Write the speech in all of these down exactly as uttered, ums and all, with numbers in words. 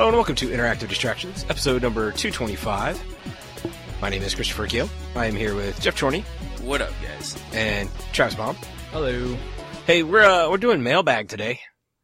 Hello and welcome to Interactive Distractions, episode number two twenty-five. My name is Christopher Keel. I am here with Jeff Chorney. What up, guys? And Travis Baum. Hello. Hey, we're uh, we're doing mailbag today.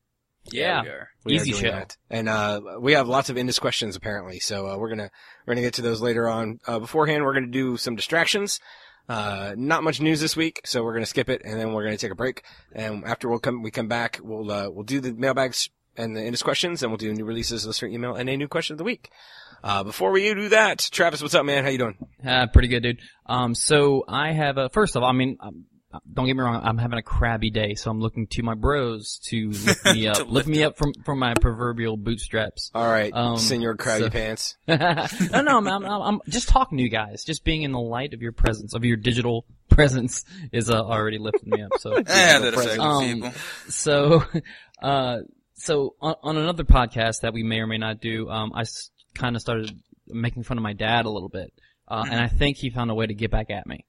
Yeah, yeah we are. We Easy are doing show. that. And uh, we have lots of Indus questions apparently, so uh, we're gonna we're gonna get to those later on. Uh, beforehand, we're gonna do some distractions. Uh, not much news this week, so we're gonna skip it, and then we're gonna take a break. And after we'll come we come back, we'll uh, we'll do the mailbags and the Indus questions, and we'll do new releases, listener email, and a new question of the week. Uh, before we do that, Travis, what's up, man? How you doing? Uh, pretty good, dude. Um, so I have a, first of all, I mean, um, don't get me wrong, I'm having a crabby day, so I'm looking to my bros to lift me up, lift, lift me up from, from my proverbial bootstraps. All right, um, Senor Crabby so, Pants. no, no, I'm, I'm, I'm just talking to you guys. Just being in the light of your presence, of your digital presence is, uh, already lifting me up, so. Eh, that affects um, people. So, uh, so on, on another podcast that we may or may not do, um, I s- kind of started making fun of my dad a little bit, uh, and I think he found a way to get back at me.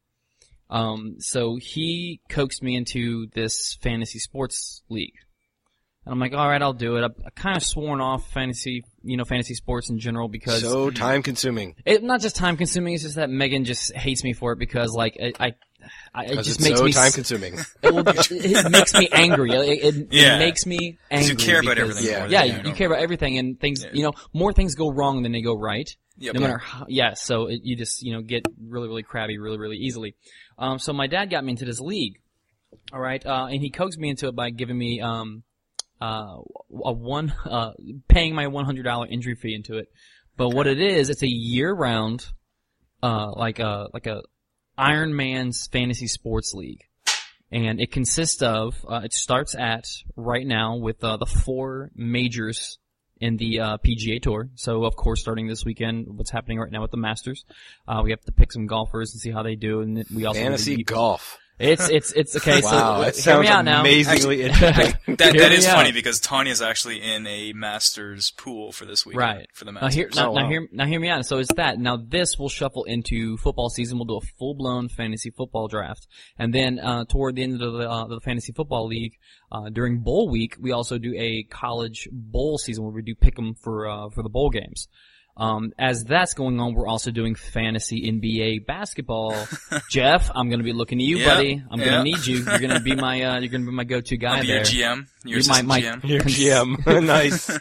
Um, so he coaxed me into this fantasy sports league. And I'm like, all right, I'll do it. I've, I've kind of sworn off fantasy, you know, fantasy sports in general because So time consuming. it not just time consuming. It's just that Megan just hates me for it because, like, I, I, I it just it's makes so me time consuming. It, will, it, it makes me angry. It, it, Yeah. it makes me angry. You care about because- everything Yeah. more than Yeah, you you, know. you care about everything, and things. Yeah. You know, more things go wrong than they go right. Yep. No matter how, yeah, so it, you just, you know, get really, really crabby really, really easily. Um, so my dad got me into this league. All right, uh, and he coaxed me into it by giving me, um, uh, a one, uh, paying my one hundred dollars entry fee into it. But what it is, it's a year-round, uh, like a, like a Iron Man's fantasy sports league. And it consists of, uh, it starts at, right now, with, uh, the four majors in the uh, P G A Tour. So, of course, starting this weekend, what's happening right now with the Masters, uh, we have to pick some golfers and see how they do. And we also Fantasy need to- golf. It's it's it's okay. Wow, so that hear sounds me out now. amazingly interesting. That Hear that me is out. funny because Tanya's actually in a Masters pool for this weekend. Right. For the Now Masters. hear, now, Oh, now wow. hear, now hear me out. So it's that. Now this will shuffle into football season. We'll do a full-blown fantasy football draft. And then, uh, toward the end of the, uh, the fantasy football league, uh, during bowl week, we also do a college bowl season where we do pick 'em for, uh, for the bowl games. Um, as that's going on, we're also doing fantasy N B A basketball. Jeff, I'm gonna be looking to you, Yeah, buddy. I'm yeah. gonna need you. You're gonna be my, uh, you're gonna be my go-to guy I'll be there. your G M. Your You're my- assistant my- G M. Your G M. Nice.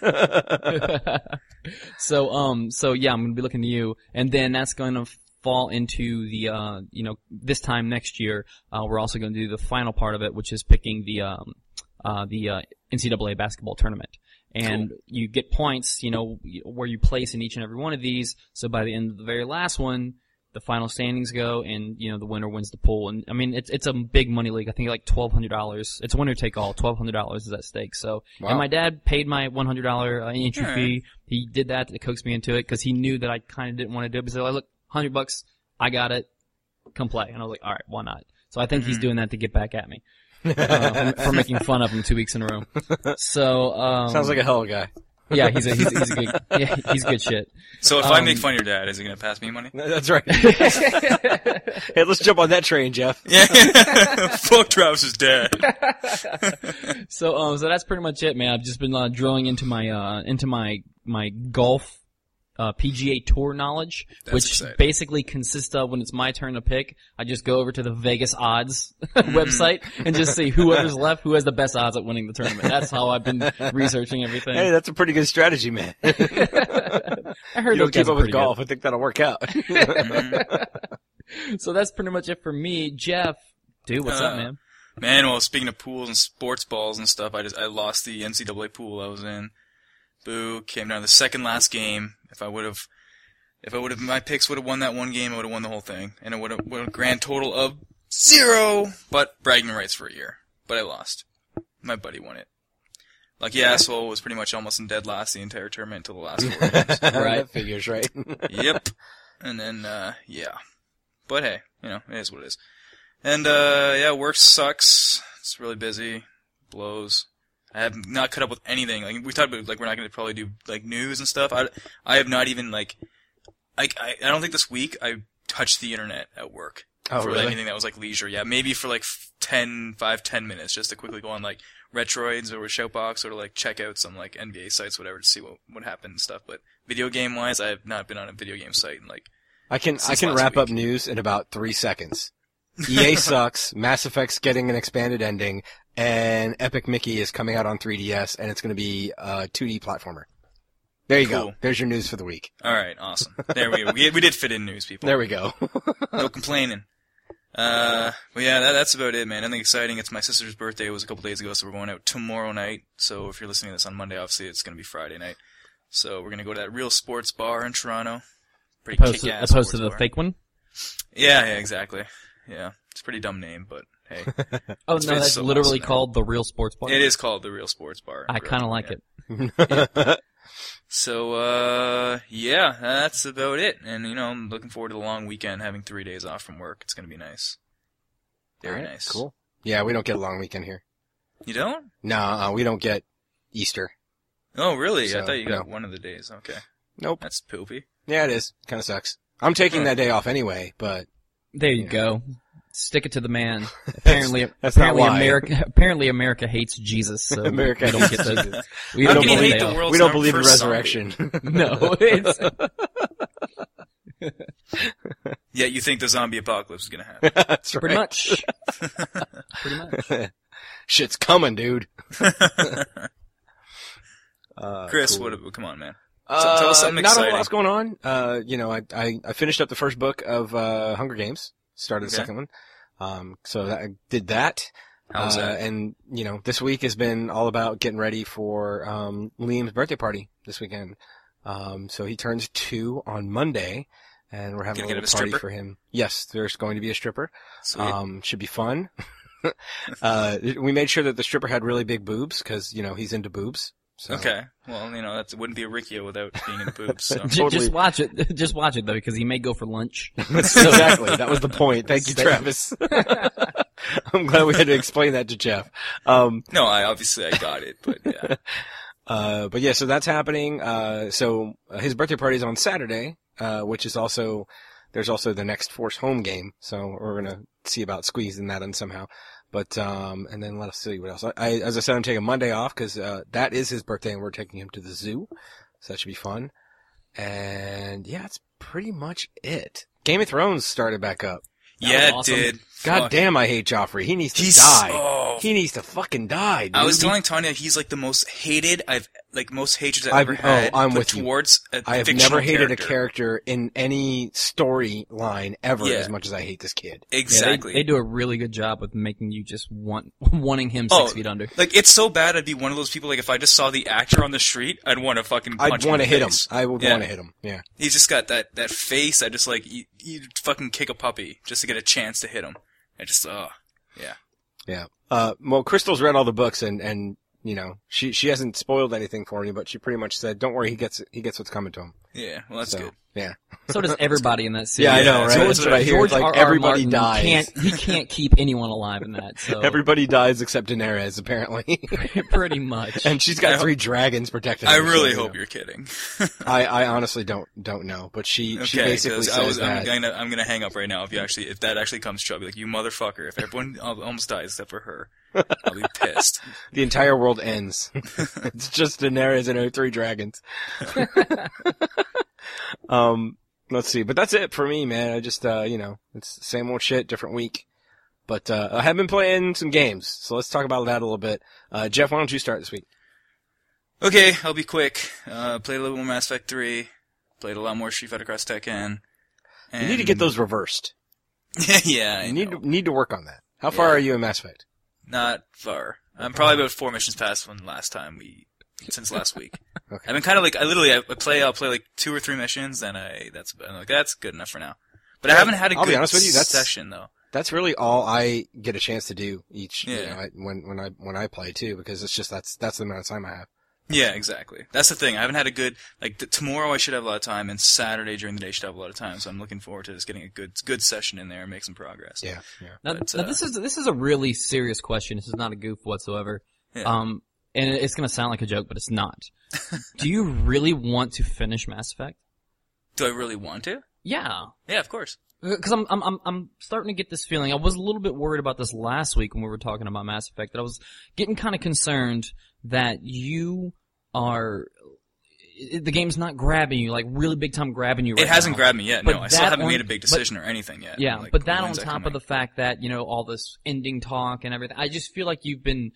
so, um, so yeah, I'm gonna be looking to you, and then that's gonna fall into the, uh, you know, this time next year, uh, we're also gonna do the final part of it, which is picking the, um, uh, the, uh, N C double A basketball tournament. And Cool. you get points, you know, where you place in each and every one of these, so by the end of the very last one, the final standings go, and, you know, the winner wins the pool. And, I mean, it's, it's a big money league. I think like twelve hundred dollars. It's winner take all. twelve hundred dollars is at stake. So, Wow. and my dad paid my one hundred dollars uh, entry All right. fee. He did that to coax me into it because he knew that I kind of didn't want to do it. But he said, "Look, one hundred bucks, I got it. Come play." And I was like, all right, why not? So I think he's Mhm. doing that to get back at me. uh, for making fun of him two weeks in a row. So, um. Sounds like a hell of a guy. Yeah, he's a, he's, he's a good, yeah, he's good shit. So if I Um, make fun of your dad, is he gonna pass me money? That's right. Hey, let's jump on that train, Jeff. Yeah. Fuck Travis's dad. So, um, so that's pretty much it, man. I've just been, uh, drilling into my, uh, into my, my golf, uh, P G A Tour knowledge, That's which exciting. basically consists of when it's my turn to pick, I just go over to the Vegas odds website and just see whoever's left, who has the best odds at winning the tournament. That's how I've been researching everything. Hey, that's a pretty good strategy, man. I heard You don't those guys keep are up with pretty golf. I think that'll work out. good. So that's pretty much it for me. Jeff, dude, what's up, Uh, man? Man, well, speaking of pools and sports balls and stuff, I just I lost the N C double A pool I was in. Boo! Came down to the second last game. If I would have, if I would have, my picks would have won that one game. I would have won the whole thing, and it would have a grand total of zero. But bragging rights for a year. But I lost. My buddy won it. Lucky asshole was pretty much almost in dead last the entire tournament until the last four games. Right. That figures, right? Yep. And then, uh, yeah. But hey, you know, it is what it is. And, uh, yeah, work sucks. It's really busy. Blows. I have not cut up with anything. Like, we talked about, like, we're not gonna probably do, like, news and stuff. I, I have not even, like, I, I, I don't think this week I touched the internet at work. Oh, for really? anything that was like leisure. Yeah, maybe for like ten, five, ten minutes, just to quickly go on like Retroids or Shoutbox or to like check out some like N B A sites, whatever, to see what what happened and stuff. But video game wise, I have not been on a video game site in like. I can I Since can last wrap up week. news in about three seconds. E A sucks. Mass Effect's getting an expanded ending, and Epic Mickey is coming out on three D S, and it's going to be a two D platformer. There you Cool. go. There's your news for the week. All right, awesome. There we go. We, we did fit in news, people. There we go. No complaining. Uh, but yeah, that, that's about it, man. Nothing exciting. It's my sister's birthday. It was a couple days ago, so we're going out tomorrow night. So if you're listening to this on Monday, obviously it's going to be Friday night. So we're going to go to that Real Sports Bar in Toronto. Pretty Opposed to, kick-ass opposed to sports the bar. fake one? Yeah, yeah, exactly. Yeah, it's a pretty dumb name, but hey, Oh, It's no, been that's so literally awesome, called the Real Sports Bar. it is called the Real Sports Bar. I kind of like Yeah. it. So, uh, yeah, that's about it. And, you know, I'm looking forward to the long weekend, having three days off from work. It's going to be nice. Very All right, nice. Cool. Yeah, we don't get a long weekend here. You don't? No, uh, we don't get Easter. Oh, really? So, I thought you got no. one of the days. Okay. Nope. That's poopy. Yeah, it is. Kind of sucks. I'm taking that day off anyway, but There you Yeah. go. Stick it to the man. Apparently, that's not apparently why. America. Apparently, America hates Jesus. So America we don't hates get the, Jesus. We How don't can you get hate the the day off. world's we don't number believe in first resurrection. No, it's Yeah, you think the zombie apocalypse is going to happen. That's right. pretty much. Pretty much. Shit's coming, dude. Uh, Chris, cool. what? Come on, man. Uh, tell us something not a exciting. lot's going on. Uh, you know, I, I, I finished up the first book of, uh, Hunger Games. Started the Okay. second one. Um, so that, I did that. How was uh, that? And, you know, this week has been all about getting ready for, um, Liam's birthday party this weekend. Um, so he turns two on Monday, and we're having Gonna a get little him a party stripper? for him. Yes, there's going to be a stripper. Sweet. Um, should be fun. uh, we made sure that the stripper had really big boobs, cause, you know, he's into boobs. So. Okay. Well, you know, that wouldn't be a Riccio without being in the boobs. So. J- Totally. Just watch it. Just watch it though, because he may go for lunch. Exactly. That was the point. Thank you, Stay- Travis. I'm glad we had to explain that to Jeff. Um, No, I obviously I got it, but yeah. uh, but yeah, so that's happening. Uh, so uh, his birthday party is on Saturday, uh, which is also, there's also the next Force home game. So we're going to see about squeezing that in somehow. But, um, and then let us see what else. I, I as I said, I'm taking Monday off because, uh, that is his birthday and we're taking him to the zoo. So that should be fun. And yeah, that's pretty much it. Game of Thrones started back up. That Yeah, was it awesome. did. God Fuck. damn, I hate Joffrey. He needs to He's die. oh, He needs to fucking die, dude. I was He- telling Tanya he's like the most hated I've like most hatred I've, I've- ever had oh, I'm put with you. towards a I have fictional never hated character. a character in any storyline ever Yeah. as much as I hate this kid. Yeah, they- Exactly. they, do a really good job with making you just want wanting him six Oh, feet under. Like it's so bad I'd be one of those people like if I just saw the actor on the street, I'd want to fucking punch I'd him want to in the hit him. face. I would Yeah. want to hit him. Yeah. He's just got that that face. I just like you, you fucking kick a puppy just to get a chance to hit him. I just oh yeah. Yeah. Uh, well, Crystal's read all the books and, and, you know, she, she hasn't spoiled anything for me, but she pretty much said, don't worry, he gets, he gets what's coming to him. Yeah, well that's So, good. yeah. So does everybody in that series. Yeah, I know, Yeah, right? so That's George- what I hear. George It's like R. R. everybody Martin dies. Can't, he can't keep anyone alive in that. So Everybody dies except Daenerys, apparently. pretty much. And she's I got hope- three dragons protecting I her. really so, hope you you're kidding. know. I, I honestly don't, don't know, but she, she Okay, basically 'cause says I was, I'm that. gonna, I'm gonna hang up right now if you actually, if that actually comes true. I'll be like, you motherfucker! If everyone al- almost dies except for her, I'll be pissed. The entire world ends. It's just Daenerys and her three dragons. um, let's see. But that's it for me, man. I just, uh, you know, it's the same old shit, different week. But, uh, I have been playing some games. So let's talk about that a little bit. Uh, Jeff, why don't you start this week? Okay, I'll be quick. Uh, played a little more Mass Effect three. Played a lot more Street Fighter Cross Tekken. You need to get those reversed. yeah, I You need know. to, need to work on that. How far Yeah. are you in Mass Effect? Not far. I'm probably about four missions past from last time we, since last week. Okay. I've been kind of like, I literally, I play, I'll play like two or three missions, then I, that's, I'm like, that's good enough for now. But I haven't had a I'll be good honest with you, that's- session though. That's really all I get a chance to do each, you Yeah. know, I- when, when I, when I play too, because it's just, that's, that's the amount of time I have. Yeah, exactly. That's the thing. I haven't had a good, like, th- tomorrow I should have a lot of time, and Saturday during the day I should have a lot of time, so I'm looking forward to just getting a good, good session in there and make some progress. Yeah, yeah. Now, But, now uh, this is this is a really serious question. This is not a goof whatsoever. Yeah. Um, and it's gonna sound like a joke, but it's not. Do you really want to finish Mass Effect? Do I really want to? Yeah. Yeah, of course. Because I'm, I'm, I'm, I'm starting to get this feeling. I was a little bit worried about this last week when we were talking about Mass Effect. That I was getting kind of concerned that you are, the game's not grabbing you, like really big time grabbing you right It hasn't now. grabbed me yet. But No, I still that haven't on- made a big but- decision or anything yet. Yeah, Like, but that on when's top coming? of the fact that, you know, all this ending talk and everything, I just feel like you've been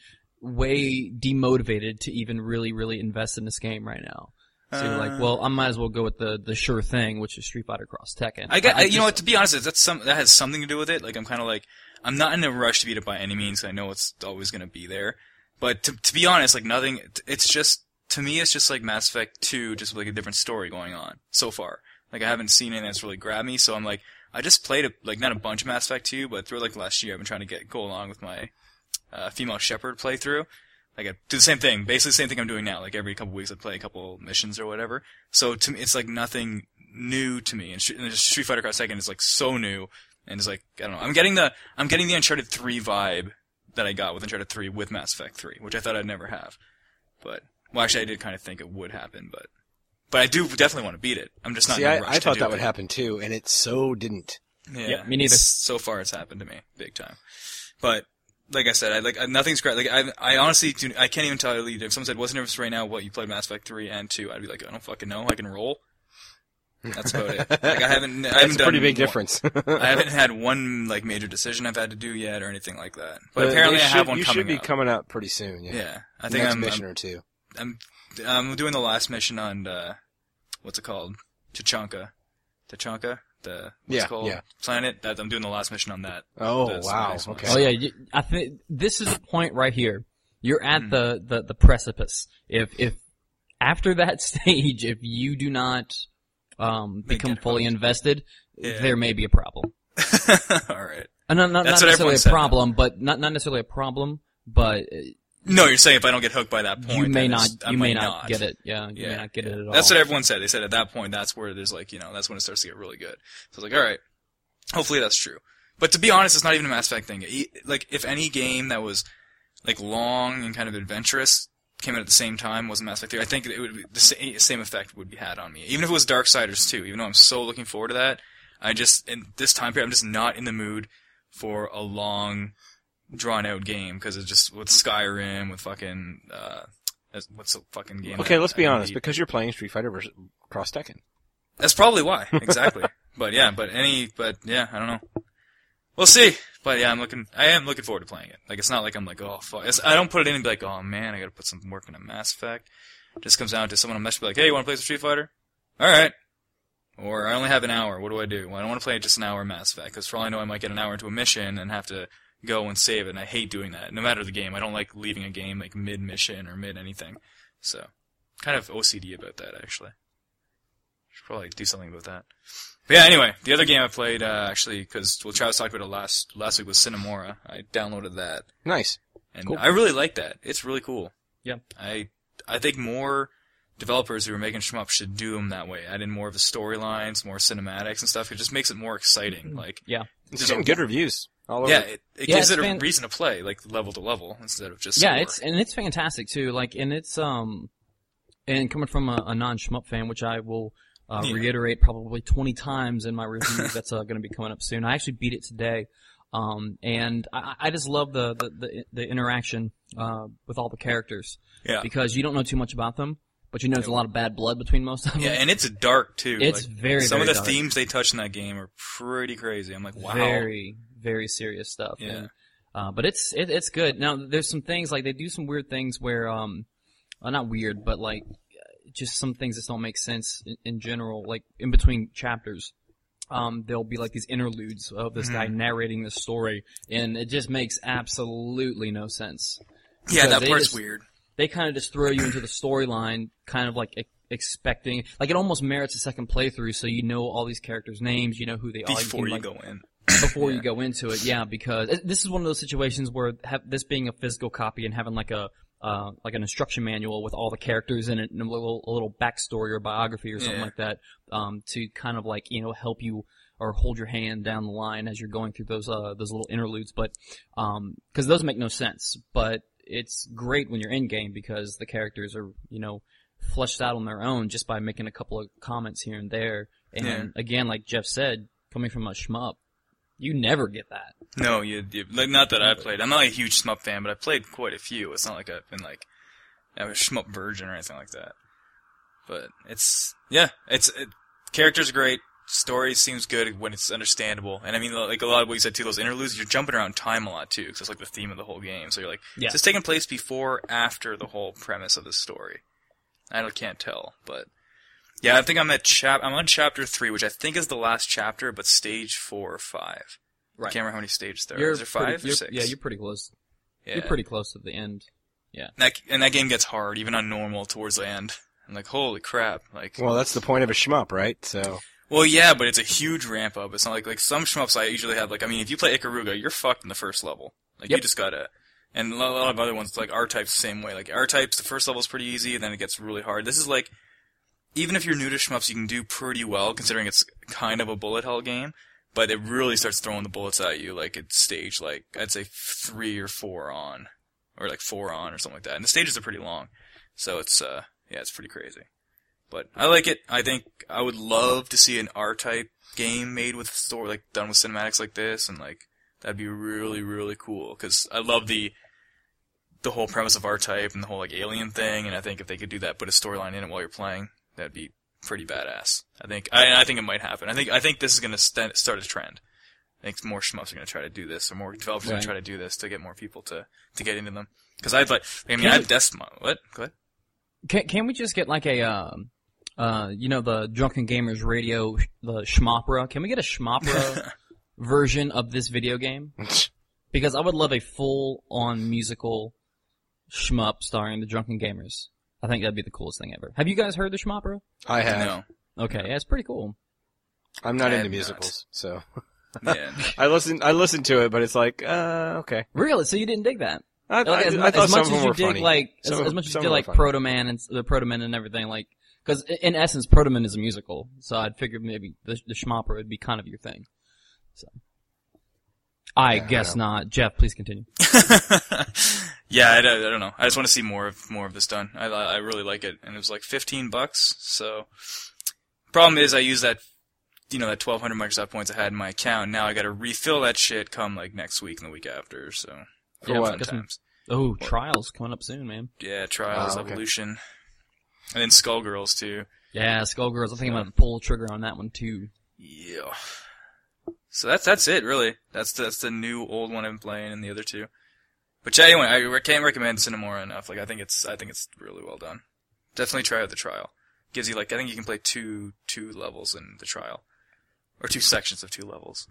way demotivated to even really, really invest in this game right now. So you're like, well, I might as well go with the, the sure thing, which is Street Fighter Cross Tekken. I get, I, I you know just- what? To be honest, that's some that has something to do with it. Like I'm kind of like I'm not in a rush to beat it by any means. I know it's always going to be there, but to to be honest, like nothing. It's just to me, it's just like Mass Effect two, just with like a different story going on so far. Like I haven't seen anything that's really grabbed me, so I'm like, I just played a, like not a bunch of Mass Effect two, but through like last year, I've been trying to get go along with my uh, female shepherd playthrough. Like I do the same thing, basically the same thing I'm doing now. Like every couple weeks I play a couple missions or whatever. So to me, it's like nothing new to me. And Street Fighter Cross Tekken is like so new, and it's like I don't know. I'm getting the I'm getting the Uncharted three vibe that I got with Uncharted three with Mass Effect three, which I thought I'd never have. But well, actually, I did kind of think it would happen, but but I do definitely want to beat it. I'm just not. See, in a I, rush I to thought do that it. would happen too, and it so didn't. Yeah, Yeah, me neither. It's- So far, it's happened to me big time. But like I said, I like nothing's great. Like I, I honestly, do, I can't even tell you. If someone said, "What's nervous right now?" What you played Mass Effect three and two, I'd be like, I don't fucking know. I can roll. That's about it. Like I haven't, I That's haven't a pretty done big one- difference. I haven't had one like major decision I've had to do yet or anything like that. But, But apparently, they I should- have one you coming should be up. coming up pretty soon. Yeah, Yeah, I think next I'm, mission I'm, or two. I'm, I'm doing the last mission on uh, what's it called? Tachanka, Tachanka, the what's Yeah, it called? yeah. Planet. That I'm doing the last mission on that. Oh That's the wow, next one. okay. Oh yeah, you, I think this is the point right here. You're at Mhm. the, the, the precipice. If, if, after that stage, if you do not, um, They become get fully hooked. invested, Yeah. there may be a problem. All right. Uh, not, not, That's not what necessarily everyone a said, problem, but not, not necessarily a problem, but uh, No, you're saying if I don't get hooked by that point, you may then not, it's- I you might may not, get it. Yeah, you Yeah. may not get it at all. That's what everyone said. They said at that point, that's where there's like, you know, that's when it starts to get really good. So I was like, all right, hopefully that's true. But to be honest, it's not even a Mass Effect thing. E- Like, if any game that was like long and kind of adventurous came out at the same time wasn't Mass Effect three, I think it would be, the sa- same effect would be had on me. Even if it was Darksiders two, even though I'm so looking forward to that, I just in this time period I'm just not in the mood for a long, drawn out game because it's just with Skyrim, with fucking uh, what's the fucking game? Okay, that let's be I honest. need? Because you're playing Street Fighter versus Cross Tekken. That's probably why. Exactly. But yeah, but any, but yeah, I don't know. We'll see. But yeah, I'm looking, I am looking forward to playing it. Like, it's not like I'm like, oh, fuck. It's, I don't put it in and be like, oh man, I gotta put some work into Mass Effect. It just comes down to someone will message me like, hey, you wanna play some Street Fighter? Alright. Or, I only have an hour, what do I do? Well, I don't wanna play just an hour of Mass Effect, because for all I know, I might get an hour into a mission and have to go and save it, and I hate doing that. No matter the game, I don't like leaving a game, like, mid-mission or mid-anything. So, kind of O C D about that, actually. Should probably do something about that. But yeah, anyway, the other game I played, uh, actually, because, well, Travis talked about it last, last week was Cinemora. I downloaded that. Nice. And Cool. I really like that. It's really cool. Yeah. I, I think more developers who are making shmup should do them that way. Add in more of the storylines, more cinematics and stuff. It just makes it more exciting. Like, Yeah. It's There's getting a- good reviews all over. yeah, it, it Yeah, gives it's it a fan- reason to play, like level to level, instead of just Yeah, score. it's and it's fantastic too. Like, and it's um, and coming from a, a non-shmup fan, which I will uh, Yeah. reiterate probably twenty times in my review that's uh, going to be coming up soon. I actually beat it today, um, and I, I just love the the the, the interaction uh, with all the characters yeah. because you don't know too much about them, but you know there's a lot of bad blood between most of them. Yeah, and it's dark too. It's Like, very, some very of the dark. themes they touch in that game are pretty crazy. I'm like, wow. Very, very serious stuff. Yeah. And, uh, but it's it, it's good. Now there's some things like they do some weird things where um, well, not weird, but like just some things that don't make sense in, in general. Like in between chapters, um, there'll be like these interludes of this guy Mhm. narrating the story, and it just makes absolutely no sense. Yeah, Because that they part's just- weird. They kind of just throw you into the storyline, kind of like e- expecting, like it almost merits a second playthrough, so you know all these characters' names, you know who they are. Before can, you like, go in. before Yeah. you go into it, yeah, because it- this is one of those situations where have, this being a physical copy and having like a uh, like an instruction manual with all the characters in it and a little a little backstory or biography or something Yeah. like that, um, to kind of like you know help you or hold your hand down the line as you're going through those uh those little interludes, but um because those make no sense, but it's great when you're in game because the characters are you know fleshed out on their own just by making a couple of comments here and there, and Yeah. again, like Jeff said. coming from a shmup, you never get that. No, you, you like not that I played. I'm not like a huge shmup fan, but I played quite a few. It's not like I've been like I'm a shmup virgin or anything like that. But it's yeah, it's it, characters are great. Story seems good when it's understandable, and I mean, like a lot of what you said too, those interludes, you're jumping around time a lot too, because that's like the theme of the whole game. So you're like, yeah. is this taking place before, or after the whole premise of the story? I can't tell, but yeah, I think I'm at chap. I'm on chapter three, which I think is the last chapter, but stage four or five. Right. I can't remember how many stages there are. You're Is there five pretty, or six? Yeah, you're pretty close. Yeah. You're pretty close to the end. Yeah. And that, and that game gets hard, even on normal, towards the end. I'm like, holy crap! Like, Well, that's the point of a shmup, right? So. well, yeah, but it's a huge ramp up. It's not like like some shmups I usually have. Like, I mean, if you play Ikaruga, you're fucked in the first level. Like, Yep. you just gotta. And a lot, a lot of other ones, like R-Type's the same way. Like R-Type's, the first level's pretty easy, and then it gets really hard. This is like, even if you're new to shmups, you can do pretty well, considering it's kind of a bullet hell game. But it really starts throwing the bullets at you, like at stage, like I'd say three or four on, or like four on, or something like that. And the stages are pretty long, so it's uh, yeah, it's pretty crazy. But I like it. I think I would love to see an R-Type game made with story, like done with cinematics like this, and like that'd be really, really cool. Because I love the the whole premise of R-Type and the whole like alien thing. And I think if they could do that, put a storyline in it while you're playing, that'd be pretty badass. I think I, I think it might happen. I think I think this is going to st- start a trend. I think more shmups are going to try to do this, or more developers are Right. going to try to do this to get more people to to get into them. Because I'd like, I mean, Can I you- have Desmond. What? Go ahead. Can can we just get like a um uh you know the Drunken Gamers Radio, the Schmopera? Can we get a Schmopera version of this video game? Because I would love a full on musical shmup starring the Drunken Gamers. I think that'd be the coolest thing ever. Have you guys heard the Schmopera? I have. No. Okay, yeah, it's pretty cool. I'm not I into have musicals, so. Yeah. I listened, I listened to it, but it's like, uh, okay. Really? So you didn't dig that? I, Like, I, as, I mu- thought as some much of them as you were dig funny. like as, Some of- as much as some you of did them like were funny. Proto Man and the Proto Man and everything, like because in essence Proto Man is a musical, so I'd figured maybe the the Schmopera would be kind of your thing. So I Yeah, I guess don't- not. Jeff, please continue. yeah, I, don't- I don't know. I just want to see more of more of this done. I I really like it, and it was like fifteen bucks. So, problem is, I use that, you know, that twelve hundred Microsoft points I had in my account. Now I got to refill that shit come like next week and the week after. So, For yeah, what? fun Guess I'm- times. Oh, Trials coming up soon, man. Yeah, Trials, Oh, okay. Evolution, and then Skullgirls too. Yeah, Skullgirls. I think I'm gonna pull the trigger on that one too. Yeah. So that's that's it, really. That's that's the new old one I'm playing, and the other two. But yeah, anyway, I re- can't recommend Cinemora enough. Like, I think it's I think it's really well done. Definitely try out the trial. Gives you like I think you can play two two levels in the trial, or two sections of two levels.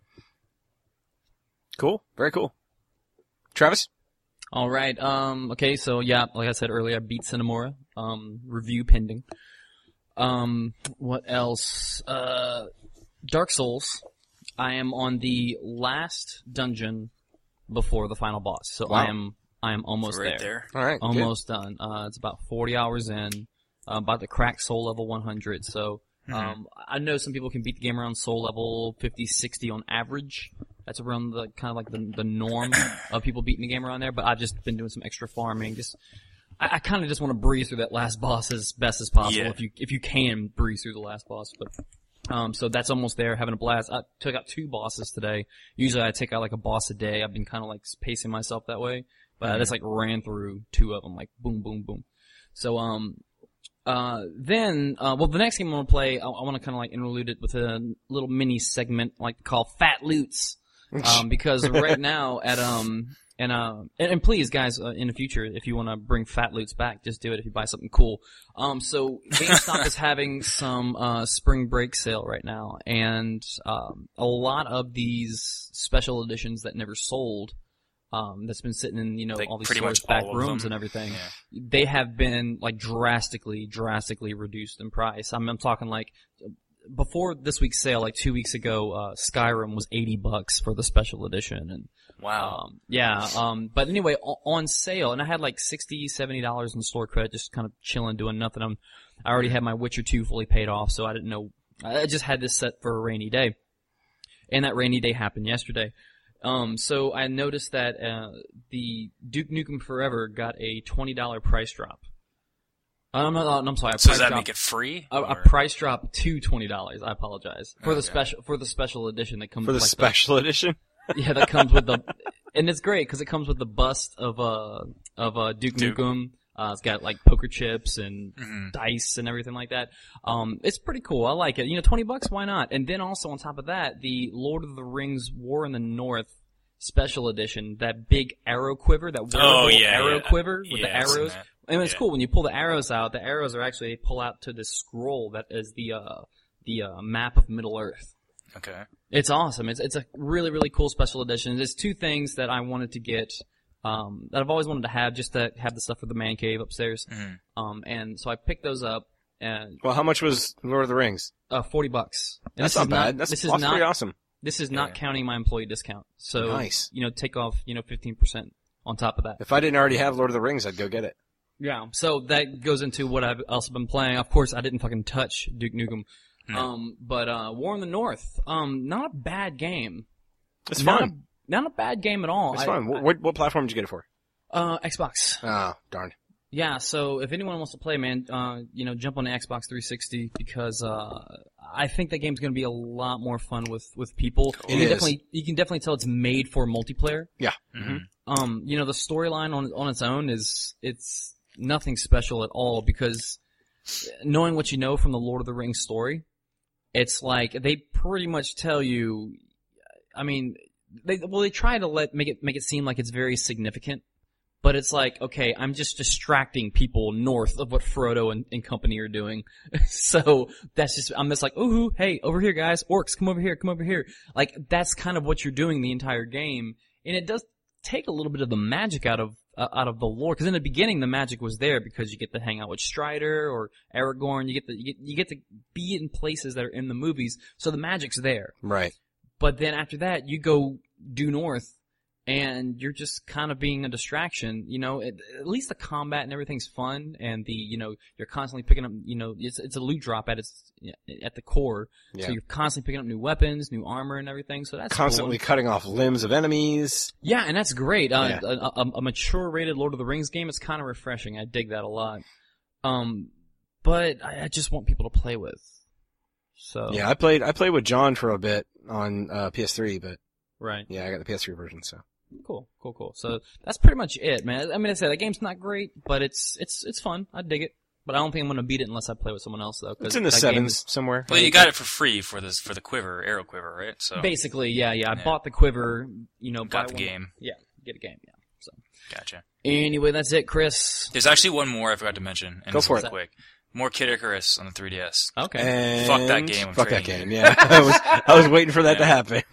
Cool. Very cool. Travis? All right. Um. Okay. So yeah, like I said earlier, I beat Cinemora. Um. Review pending. Um. What else? Uh. Dark Souls. I am on the last dungeon before the final boss, so Wow. I am I am almost right there. there. All right. good. Almost done. Uh. It's about forty hours in. Uh, about to crack Soul level one hundred. So. Um, I know some people can beat the game around Soul level fifty, sixty on average. That's around the kind of like the the norm of people beating the game around there. But I've just been doing some extra farming. Just I, I kind of just want to breeze through that last boss as best as possible. Yeah. If you if you can breeze through the last boss, but um, so that's almost there. Having a blast. I took out two bosses today. Usually I take out like a boss a day. I've been kind of like pacing myself that way, but I just like ran through two of them, like boom, boom, boom. So um. Uh, then, uh, well, the next game I'm gonna play, I, I want to kind of like interlude it with a little mini segment like called Fat Loots, um, because right now at um and uh and, and please guys uh, in the future if you want to bring Fat Loots back, just do it if you buy something cool. Um, so GameStop is having some uh spring break sale right now, and um a lot of these special editions that never sold. Um, that's been sitting in, you know, Like, all these pretty stores, much back all of rooms them. and everything. Yeah. They have been, like, drastically, drastically reduced in price. I'm, I'm talking, like, before this week's sale, like, two weeks ago, uh, Skyrim was eighty bucks for the special edition. And, Wow. um, yeah, um, but anyway, o- on sale, and I had, like, sixty, seventy dollars in store credit, just kind of chilling, doing nothing. I'm, I already had my Witcher two fully paid off, so I didn't know, I just had this set for a rainy day. And that rainy day happened yesterday. Um, so I noticed that, uh, the Duke Nukem Forever got a twenty dollars price drop. Um, no, no, no, I'm sorry. A So price does that drop, make it free? a, a or- price drop to twenty dollars. I apologize for the Okay. special for the special edition that comes For the with like special edition? The, yeah, that comes with the, and it's great because it comes with the bust of uh of uh Duke, Duke. Nukem. Uh, it's got like poker chips and Mhm. dice and everything like that. Um, it's pretty cool. I like it. You know, twenty bucks, why not? And then also on top of that, the Lord of the Rings War in the North special edition, that big arrow quiver, that wearable Oh, yeah, arrow yeah. quiver with the Yeah, I've seen arrows. that. And it's Yeah. cool when you pull the arrows out. The arrows are actually pull out to this scroll that is the uh the uh, map of Middle Earth. Okay. It's awesome. It's it's a really really cool special edition. There's two things that I wanted to get, um, that I've always wanted to have, just to have the stuff for the man cave upstairs. Mhm. Um, and so I picked those up, and Well, how much was Lord of the Rings? uh, forty bucks. And That's this not is bad. That's, this that's is not pretty awesome. this is not Yeah. counting my employee discount. So Nice. you know, take off you know fifteen percent on top of that. If I didn't already have Lord of the Rings, I'd go get it. Yeah. So that goes into what I've also been playing. Of course, I didn't fucking touch Duke Nukem. No. Um, but uh, War in the North, um, not a bad game. It's not fun. A, not a bad game at all. It's I- fun. What, what, what platform did you get it for? Uh, Xbox. Ah, darn. Yeah, so if anyone wants to play, man, uh, you know, jump on the Xbox three sixty because uh, I think that game's going to be a lot more fun with with people. It you can is. definitely you can definitely tell it's made for multiplayer. Yeah. Mhm. Um, you know, the storyline on on its own is it's nothing special at all because knowing what you know from the Lord of the Rings story, it's like they pretty much tell you. I mean, they well they try to let make it make it seem like it's very significant. But it's like, okay, I'm just distracting people north of what Frodo and, and company are doing. So that's just, I'm just like, ooh, hey, over here, guys, orcs, come over here, come over here. Like, that's kind of what you're doing the entire game. And it does take a little bit of the magic out of, uh, out of the lore. Cause in the beginning, the magic was there because you get to hang out with Strider or Aragorn. You get to, you get, you get to be in places that are in the movies. So the magic's there. Right. But then after that, you go due north. And you're just kind of being a distraction, you know. It, at least the combat and everything's fun, and the you know you're constantly picking up, you know, it's it's a loot drop at its at the core, Yeah. so you're constantly picking up new weapons, new armor, and everything. So that's Constantly cool. cutting off limbs of enemies. Yeah, and that's great. Uh, Yeah. a, a, a mature rated Lord of the Rings game is kind of refreshing. I dig that a lot. Um, but I, I just want people to play with. So Yeah, I played I played with John for a bit on uh, P S three, but right. yeah, I got the P S three version, so. Cool, cool, cool. So that's pretty much it, man. I mean, I said that game's not great, but it's it's it's fun. I dig it, but I don't think I'm gonna beat it unless I play with someone else, though. 'cause It's in the that game sevens is- somewhere. Well, you got it for free for this for the quiver, arrow quiver, right? So Basically, yeah, yeah. I Yeah. bought the quiver, you know, got buy the one- game. Yeah, get a game, yeah. So Gotcha. anyway, that's it, Chris. There's actually one more I forgot to mention, and Go it's for real it. quick. More Kid Icarus on the three D S. Okay. And Fuck that game, I'm Fuck that trading game. it. Yeah, I was I was waiting for that to Yeah.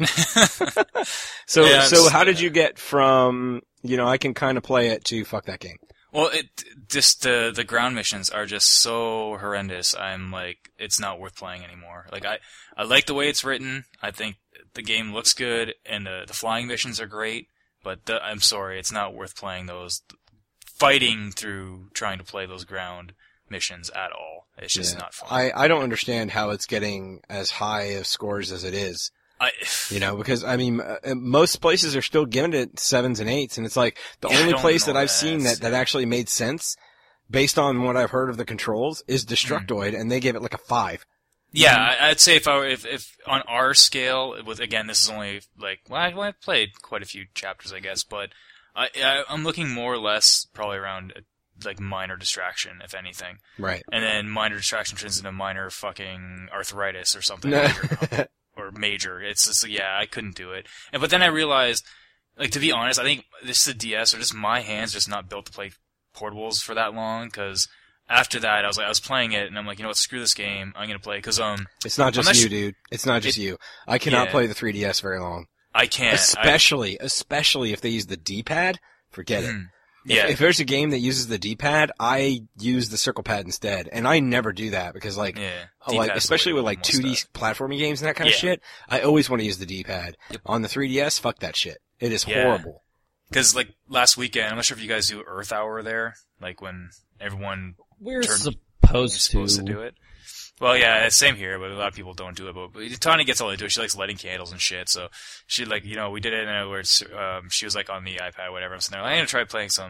happen. so Yeah, so it's- how did yeah. you get from you know I can kind of play it to fuck that game? Well, it just the the ground missions are just so horrendous. I'm like, it's not worth playing anymore. Like I I like the way it's written. I think the game looks good, and the the flying missions are great. But the, I'm sorry, it's not worth playing those. Fighting through trying to play those ground missions at all. It's just Yeah. not fun. I I don't understand how it's getting as high of scores as it is. I, You know, because I mean, uh, most places are still giving it sevens and eights, and it's like the Yeah, I only don't place know that I've that. seen that that Yeah. actually made sense, based on what I've heard of the controls, is Destructoid, and they gave it like a five. Yeah, I- I'd say if I were, if, if on our scale, with again, this is only like well, I, well, I've played quite a few chapters, I guess, but I, I I'm looking more or less probably around uh, like minor distraction, if anything, Right. and then minor distraction turns into minor fucking arthritis or something, No. or, or major. It's just yeah, I couldn't do it, and but then I realized, like to be honest, I think this is a D S or just my hands just not built to play portables for that long because. After that, I was like, I was playing it, and I'm like, you know what, screw this game. I'm gonna play because um, It's not just not you, su- dude. It's not just It- you. I cannot yeah. play the three D S very long. I can't. I- Especially, especially if they use the D-pad, forget it. Mhm. If, Yeah. if there's a game that uses the D-pad, I use the circle pad instead, and I never do that because, like, Yeah. uh, like D-pad's especially the way with to like do two D most stuff. platforming games and that kind of Yeah. shit, I always want to use the D-pad. Yep. On the three D S, fuck that shit. It is Yeah. horrible. Because like last weekend, I'm not sure if you guys do Earth Hour there, like when everyone We're Turn- supposed is supposed to do it. Well, yeah, it's same here, but a lot of people don't do it. But, but Tanya gets all into it. She likes lighting candles and shit. So she like, you know, we did it in a where it's, um, she was like on the iPad, or whatever. I'm sitting there, like, I'm gonna try playing some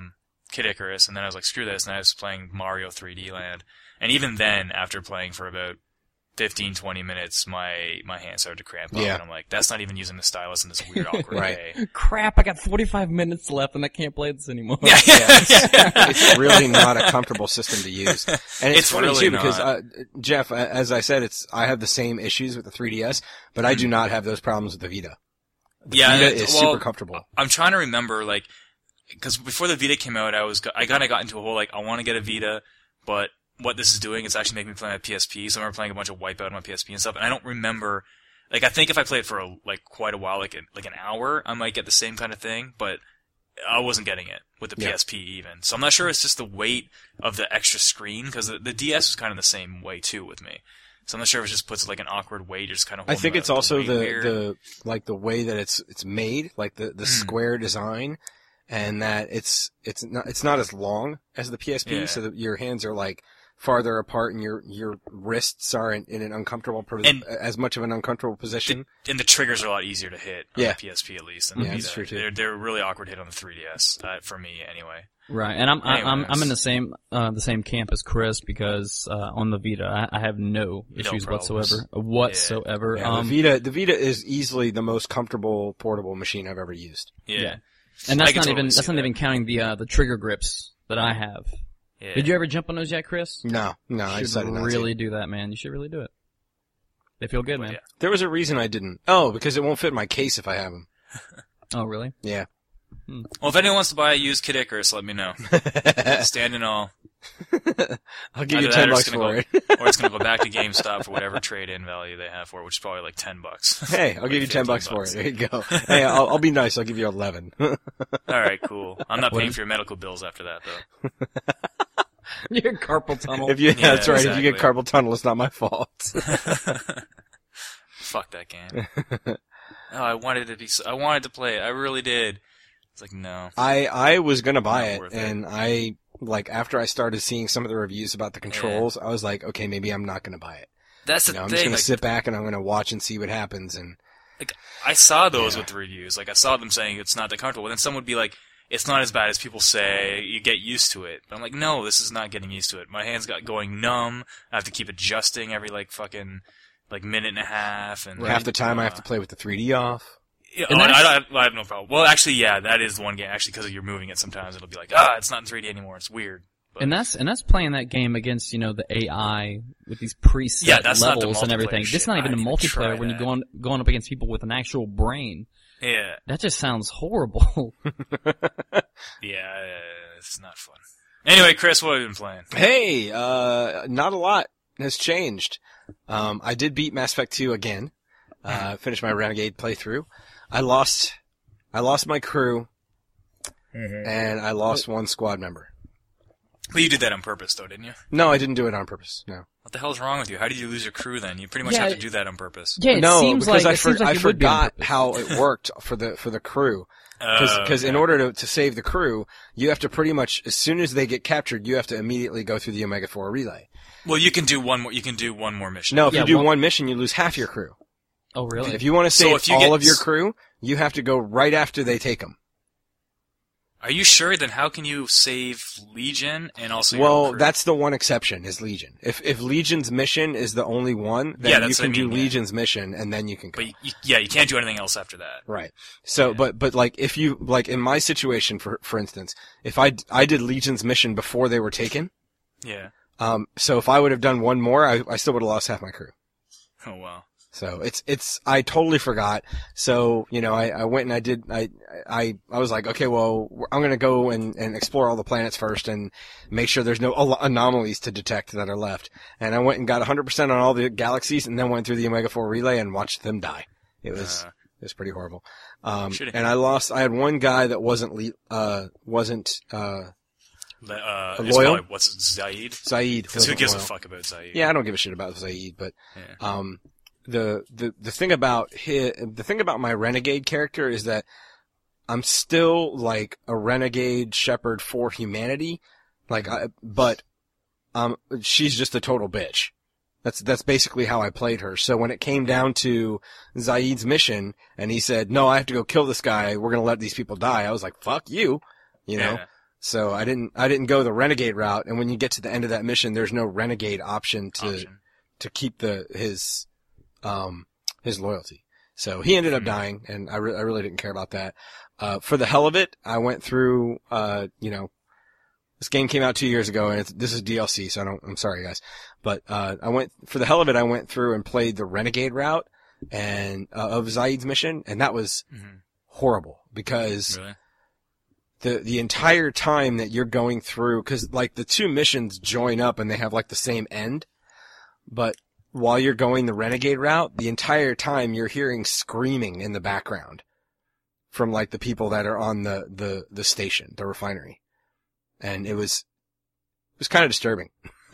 Kid Icarus, and then I was like, screw this, and I was playing Mario three D Land. And even then, after playing for about fifteen, twenty minutes, my, my hand started to cramp up, Yeah. and I'm like, that's not even using the stylus in this weird, awkward Right. way. Crap, I got forty-five minutes left and I can't play this anymore. Yeah, Yeah, it's, it's really not a comfortable system to use. And it's, It's funny really too because, not. uh, Jeff, a- as I said, it's, I have the same issues with the three D S, but I do not have those problems with the Vita. The Yeah, Vita it's- is well, super comfortable. I'm trying to remember, like, because before the Vita came out, I was, I kind of got into a whole, like, I want to get a Vita, but what this is doing is actually making me play my P S P, so I remember playing a bunch of Wipeout on my P S P and stuff, and I don't remember, like, I think if I played it for, a, like, quite a while, like, a, like an hour, I might get the same kind of thing, but I wasn't getting it with the Yeah. P S P even. So I'm not sure it's just the weight of the extra screen, because the, the D S was kind of the same way, too, with me. So I'm not sure if it just puts, like, an awkward weight, or just kind of I holding think the, it's also weight the, weird. the, like the way that it's, it's made, like the, the Mm. square design, and that it's, it's not, it's not as long as the P S P, Yeah. so that your hands are like farther apart and your, your wrists are in, in an uncomfortable, pos- And- as much of an uncomfortable position. And the triggers are a lot easier to hit on Yeah. the P S P at least than the Yeah, Vita. that's true, too. They're they're a really awkward hit on the three D S uh, for me anyway. Right, and I'm I- I'm Anyways. I'm in the same uh the same camp as Chris because uh on the Vita I, I have no issues problems. whatsoever whatsoever. Yeah, um, the Vita, the Vita is easily the most comfortable portable machine I've ever used. Yeah. Yeah. and I that's can not totally even see that's not that. even counting the uh the trigger grips that I have. Yeah. Did you ever jump on those yet, Chris? No, no, I You decided should not really to. do that, man. You should really do it. They feel good, man. Yeah. There was a reason I didn't. Oh, because it won't fit in my case if I have them. Oh, really? Yeah. Well, if anyone wants to buy a used Kid Icarus, let me know. Stand and all. I'll give Either you that ten or bucks it's gonna for it. go, or it's gonna go back to GameStop for whatever trade-in value they have for it, which is probably like ten bucks. Hey, I'll Like give you ten fifteen bucks for it. There you go. Hey, I'll, I'll be nice. I'll give you eleven. All right, cool. I'm not What paying is- for your medical bills after that, though. Your carpal tunnel. if you, Yeah, that's right. If you get exactly. carpal tunnel, it's not my fault. Fuck that game. Oh, I wanted to be. So, I wanted to play it. I really did. It's like no. I I was gonna buy Not it, worth it. and I like after I started seeing some of the reviews about the controls, I was like, okay, maybe I'm not gonna buy it. That's You the know, I'm just thing. gonna Like, sit back and I'm gonna watch and see what happens. And I saw those Yeah. with the reviews. Like I saw them saying it's not that comfortable. And then someone would be like, "It's not as bad as people say. You get used to it." But I'm like, "No, this is not getting used to it. My hands got going numb. I have to keep adjusting every like fucking like minute and a half." And half the time, I have uh, to play with the three D off. Yeah, And oh, I, that's- I, have, I have no problem. Well, actually, yeah, that is the one game. Actually, because you're moving it, sometimes it'll be like, ah, it's not in three D anymore. It's weird. But, And that's and that's playing that game against you know the A I with these preset Yeah, that's not the levels and multiplayer everything. This shit. is not I even a didn't even multiplayer try when you're that. going going up against people with an actual brain. yeah, That just sounds horrible. yeah, it's not fun. Anyway, Chris, what have you been playing? Hey, uh, not a lot has changed. Um, I did beat Mass Effect two again. Uh, finished my Renegade playthrough. I lost, I lost my crew, and I lost one squad member. Well, you did that on purpose, though, didn't you? No, I didn't do it on purpose. No. What the hell's wrong with you? How did you lose your crew then? You pretty much Yeah, have to it- do that on purpose. yeah, it no, seems because like I, it for, seems like I it would be on forgot purpose. how it worked for the for the crew. Uh, Because in okay. order to, to save the crew, you have to pretty much, as soon as they get captured, you have to immediately go through the Omega four relay. well, you can do one more. You can do one more mission. No, if Yeah, you do one- one mission, you lose half your crew. Oh, really? If you want to So save if you all get of your s- crew, you have to go right after they take them. Are you sure? Then how can you save Legion and also? your own Well, crew? that's the one exception is Legion. If if Legion's mission is the only one, then Yeah, you that's what can I do mean, yeah. Legion's mission and then you can go. But you, yeah, you can't do anything else after that. Right. So, but, but like, if you, like, in my situation, for, for instance, if I, I did Legion's mission before they were taken, Yeah. um, so if I would have done one more, I, I still would have lost half my crew. Oh wow. So it's, it's, I totally forgot. So, you know, I, I went and I did, I, I, I was like, okay, well, I'm going to go and, and explore all the planets first and make sure there's no al- anomalies to detect that are left. And I went and got one hundred percent on all the galaxies and then went through the Omega four relay and watched them die. It was, Uh, it was pretty horrible. Um, Should've- and I lost, I had one guy that wasn't, le- uh, wasn't, uh, le- uh, A it's loyal? probably- what's it, Zaid? Zaid. Because who wasn't gives a loyal. fuck about Zaid? Yeah, I don't give a shit about Zaid, but, Yeah. um, the, the, the thing about his, the thing about my renegade character is that I'm still like a renegade shepherd for humanity. Like, I, but, um, she's just a total bitch. That's, that's basically how I played her. So when it came down to Zaid's mission and he said, no, I have to go kill this guy. We're going to let these people die. I was like, fuck you, you know? Yeah. So I didn't, I didn't go the renegade route. And when you get to the end of that mission, there's no renegade option to, Option. to keep the, his, um, his loyalty. So he ended up Mhm. dying, and I, re- I really didn't care about that. Uh, for the hell of it, I went through, uh, you know, this game came out two years ago, and it's, this is D L C, so I don't, I'm sorry guys. But, uh, I went, for the hell of it, I went through and played the renegade route and, uh, of Zaid's mission, and that was Mhm. horrible because Really? the, the entire time that you're going through, cause like the two missions join up and they have like the same end, but while you're going the renegade route, the entire time you're hearing screaming in the background from like the people that are on the, the, the station, the refinery. And it was, it was kind of disturbing.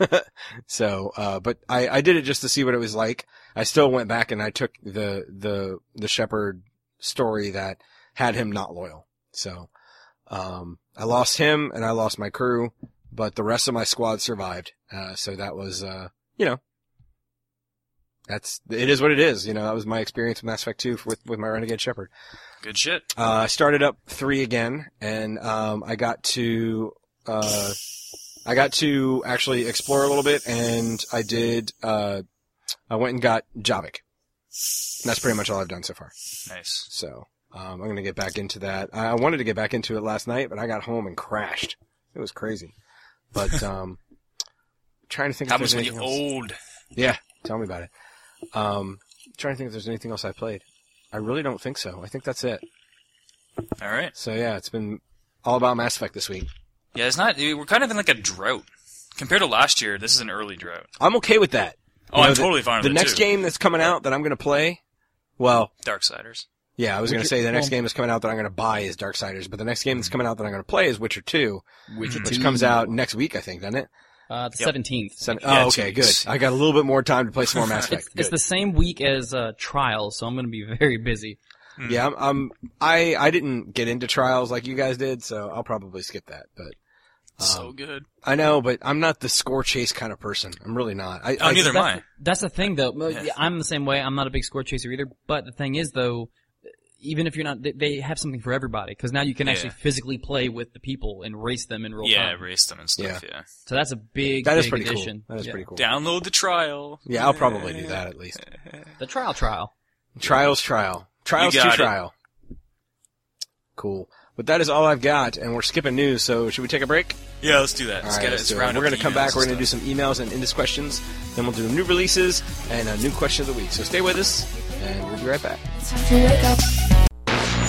So, uh, but I, I did it just to see what it was like. I still went back and I took the, the, the shepherd story that had him not loyal. So, um, I lost him and I lost my crew, but the rest of my squad survived. Uh, so that was, uh, you know, that's, it is what it is. You know, that was my experience with Mass Effect two with, with my Renegade Shepherd. Good shit. Uh, I started up three again and, um, I got to, uh, I got to actually explore a little bit and I did, uh, I went and got Javik. And that's pretty much all I've done so far. Nice. So, um, I'm gonna get back into that. I wanted to get back into it last night, but I got home and crashed. It was crazy. But, um, trying to think if Happens there's when you're anything else. old. Yeah, tell me about it. Um, trying to think if there's anything else I played. I really don't think so. I think that's it. All right. So yeah, it's been all about Mass Effect this week. Yeah, it's not. We're kind of in like a drought compared to last year. This is an early drought. I'm okay with that. Oh, You know, I'm the- totally fine with The it next too. game that's coming out that I'm gonna play, well, Darksiders. yeah, I was gonna Witcher- say the next well- game that's coming out that I'm gonna buy is Darksiders, but the next game that's coming out that I'm gonna play is Witcher two, Witcher which two. comes out next week, I think, doesn't it? Uh, the Yep. seventeenth. Sen- Yeah, oh, okay, two good. weeks. I got a little bit more time to play some more Mass Effect. It's, it's Good. the same week as uh, Trials, so I'm going to be very busy. Yeah, I'm, I'm, I, I didn't get into Trials like you guys did, so I'll probably skip that, but. So Um, good. I know, but I'm not the score chase kind of person. I'm really not. I, Oh, I, neither am That's, I. that's the thing, though. Yeah. Yeah, I'm the same way. I'm not a big score chaser either. But the thing is, though, even if you're not, they, they have something for everybody because now you can Yeah. actually physically play with the people and race them in real Yeah, time. race them and stuff. Yeah. So that's a big, That is big pretty addition. cool. That is Yeah. pretty cool. Download the trial. Yeah, I'll probably do that at least. The trial, trial. Trials, trial. Trials You to got it. trial. Cool. But that is all I've got, and we're skipping news, so should we take a break? Yeah, let's do that. All Let's right, get it. let's Let's do it. round We're up going to the come back, emails we're going to do and some emails and Indus questions, then we'll do new releases and a new question of the week. So stay with us, and we'll be right back. Time to wake up.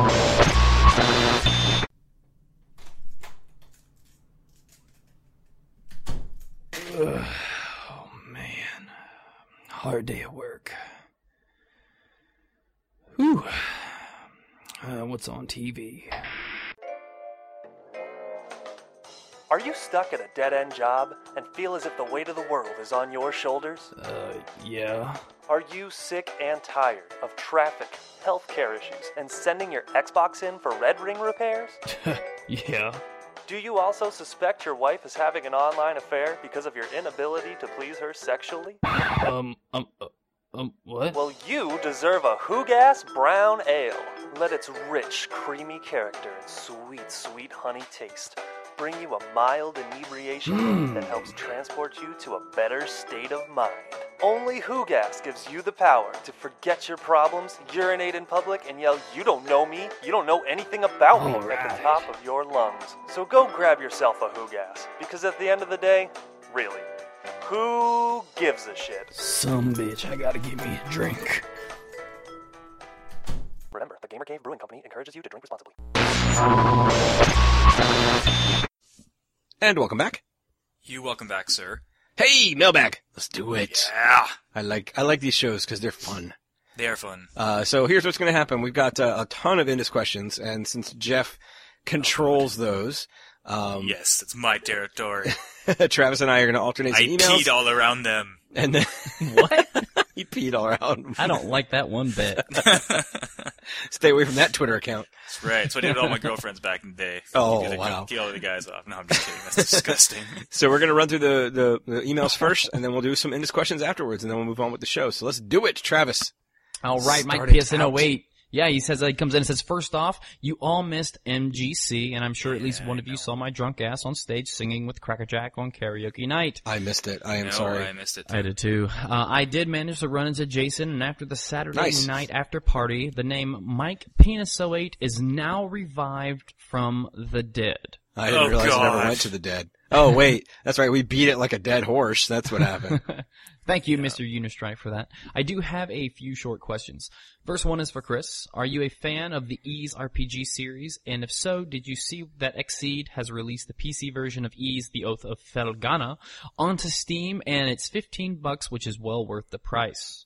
Oh man, hard day at work. Whew. Uh, what's on T V? Are you stuck at a dead-end job and feel as if the weight of the world is on your shoulders? Uh, yeah. Are you sick and tired of traffic, healthcare issues, and sending your Xbox in for red ring repairs? Yeah. Do you also suspect your wife is having an online affair because of your inability to please her sexually? Um, um, uh, um, what? Well, you deserve a Hoogas Brown Ale. Let its rich, creamy character and sweet, sweet honey taste bring you a mild inebriation that helps transport you to a better state of mind. Only Hoogas gives you the power to forget your problems, urinate in public, and yell, "You don't know me, you don't know anything about me," at Alright. the top of your lungs. So go grab yourself a Hoogas, because at the end of the day, really, who gives a shit? Some bitch, I gotta give me a drink. Remember, the Gamer Cave Brewing Company encourages you to drink responsibly. And welcome back. You welcome back, sir. Hey, mailbag. Let's do it. Yeah. I like, I like these shows because they're fun. They are fun. Uh, so here's what's going to happen. We've got uh, a ton of Indus questions, and since Jeff controls those, um, Yes, it's my territory. Travis and I are going to alternate I some emails. peed all around them. And then What? he peed all around. I don't like that one bit. Stay away from that Twitter account. That's right. That's what I did with all my girlfriends back in the day. Oh, You gotta wow. Kill all the guys off. No, I'm just kidding. That's disgusting. So we're going to run through the, the, the emails first, and then we'll do some Indus questions afterwards, and then we'll move on with the show. So let's do it, Travis. All right, Mike Start it P S N oh eight. Yeah, he says, uh, he comes in and says, first off, you all missed M G C, and I'm sure at least Yeah, one I of you know. saw my drunk ass on stage singing with Crackerjack on karaoke night. I missed it. I am no, sorry. I missed it. Too. I did too. Uh, I did manage to run into Jason, and after the Saturday Nice. night after party, the name Mike Penisoate is now revived from the dead. I didn't Oh, realize it ever God. went to the dead. Oh, wait. That's right. We beat it like a dead horse. That's what happened. Thank you, Mister Unistrike, for that. I do have a few short questions. First one is for Chris. Are you a fan of the Ys R P G series? And if so, did you see that Exceed has released the P C version of Ys, The Oath of Felghana, onto Steam, and it's fifteen bucks, which is well worth the price.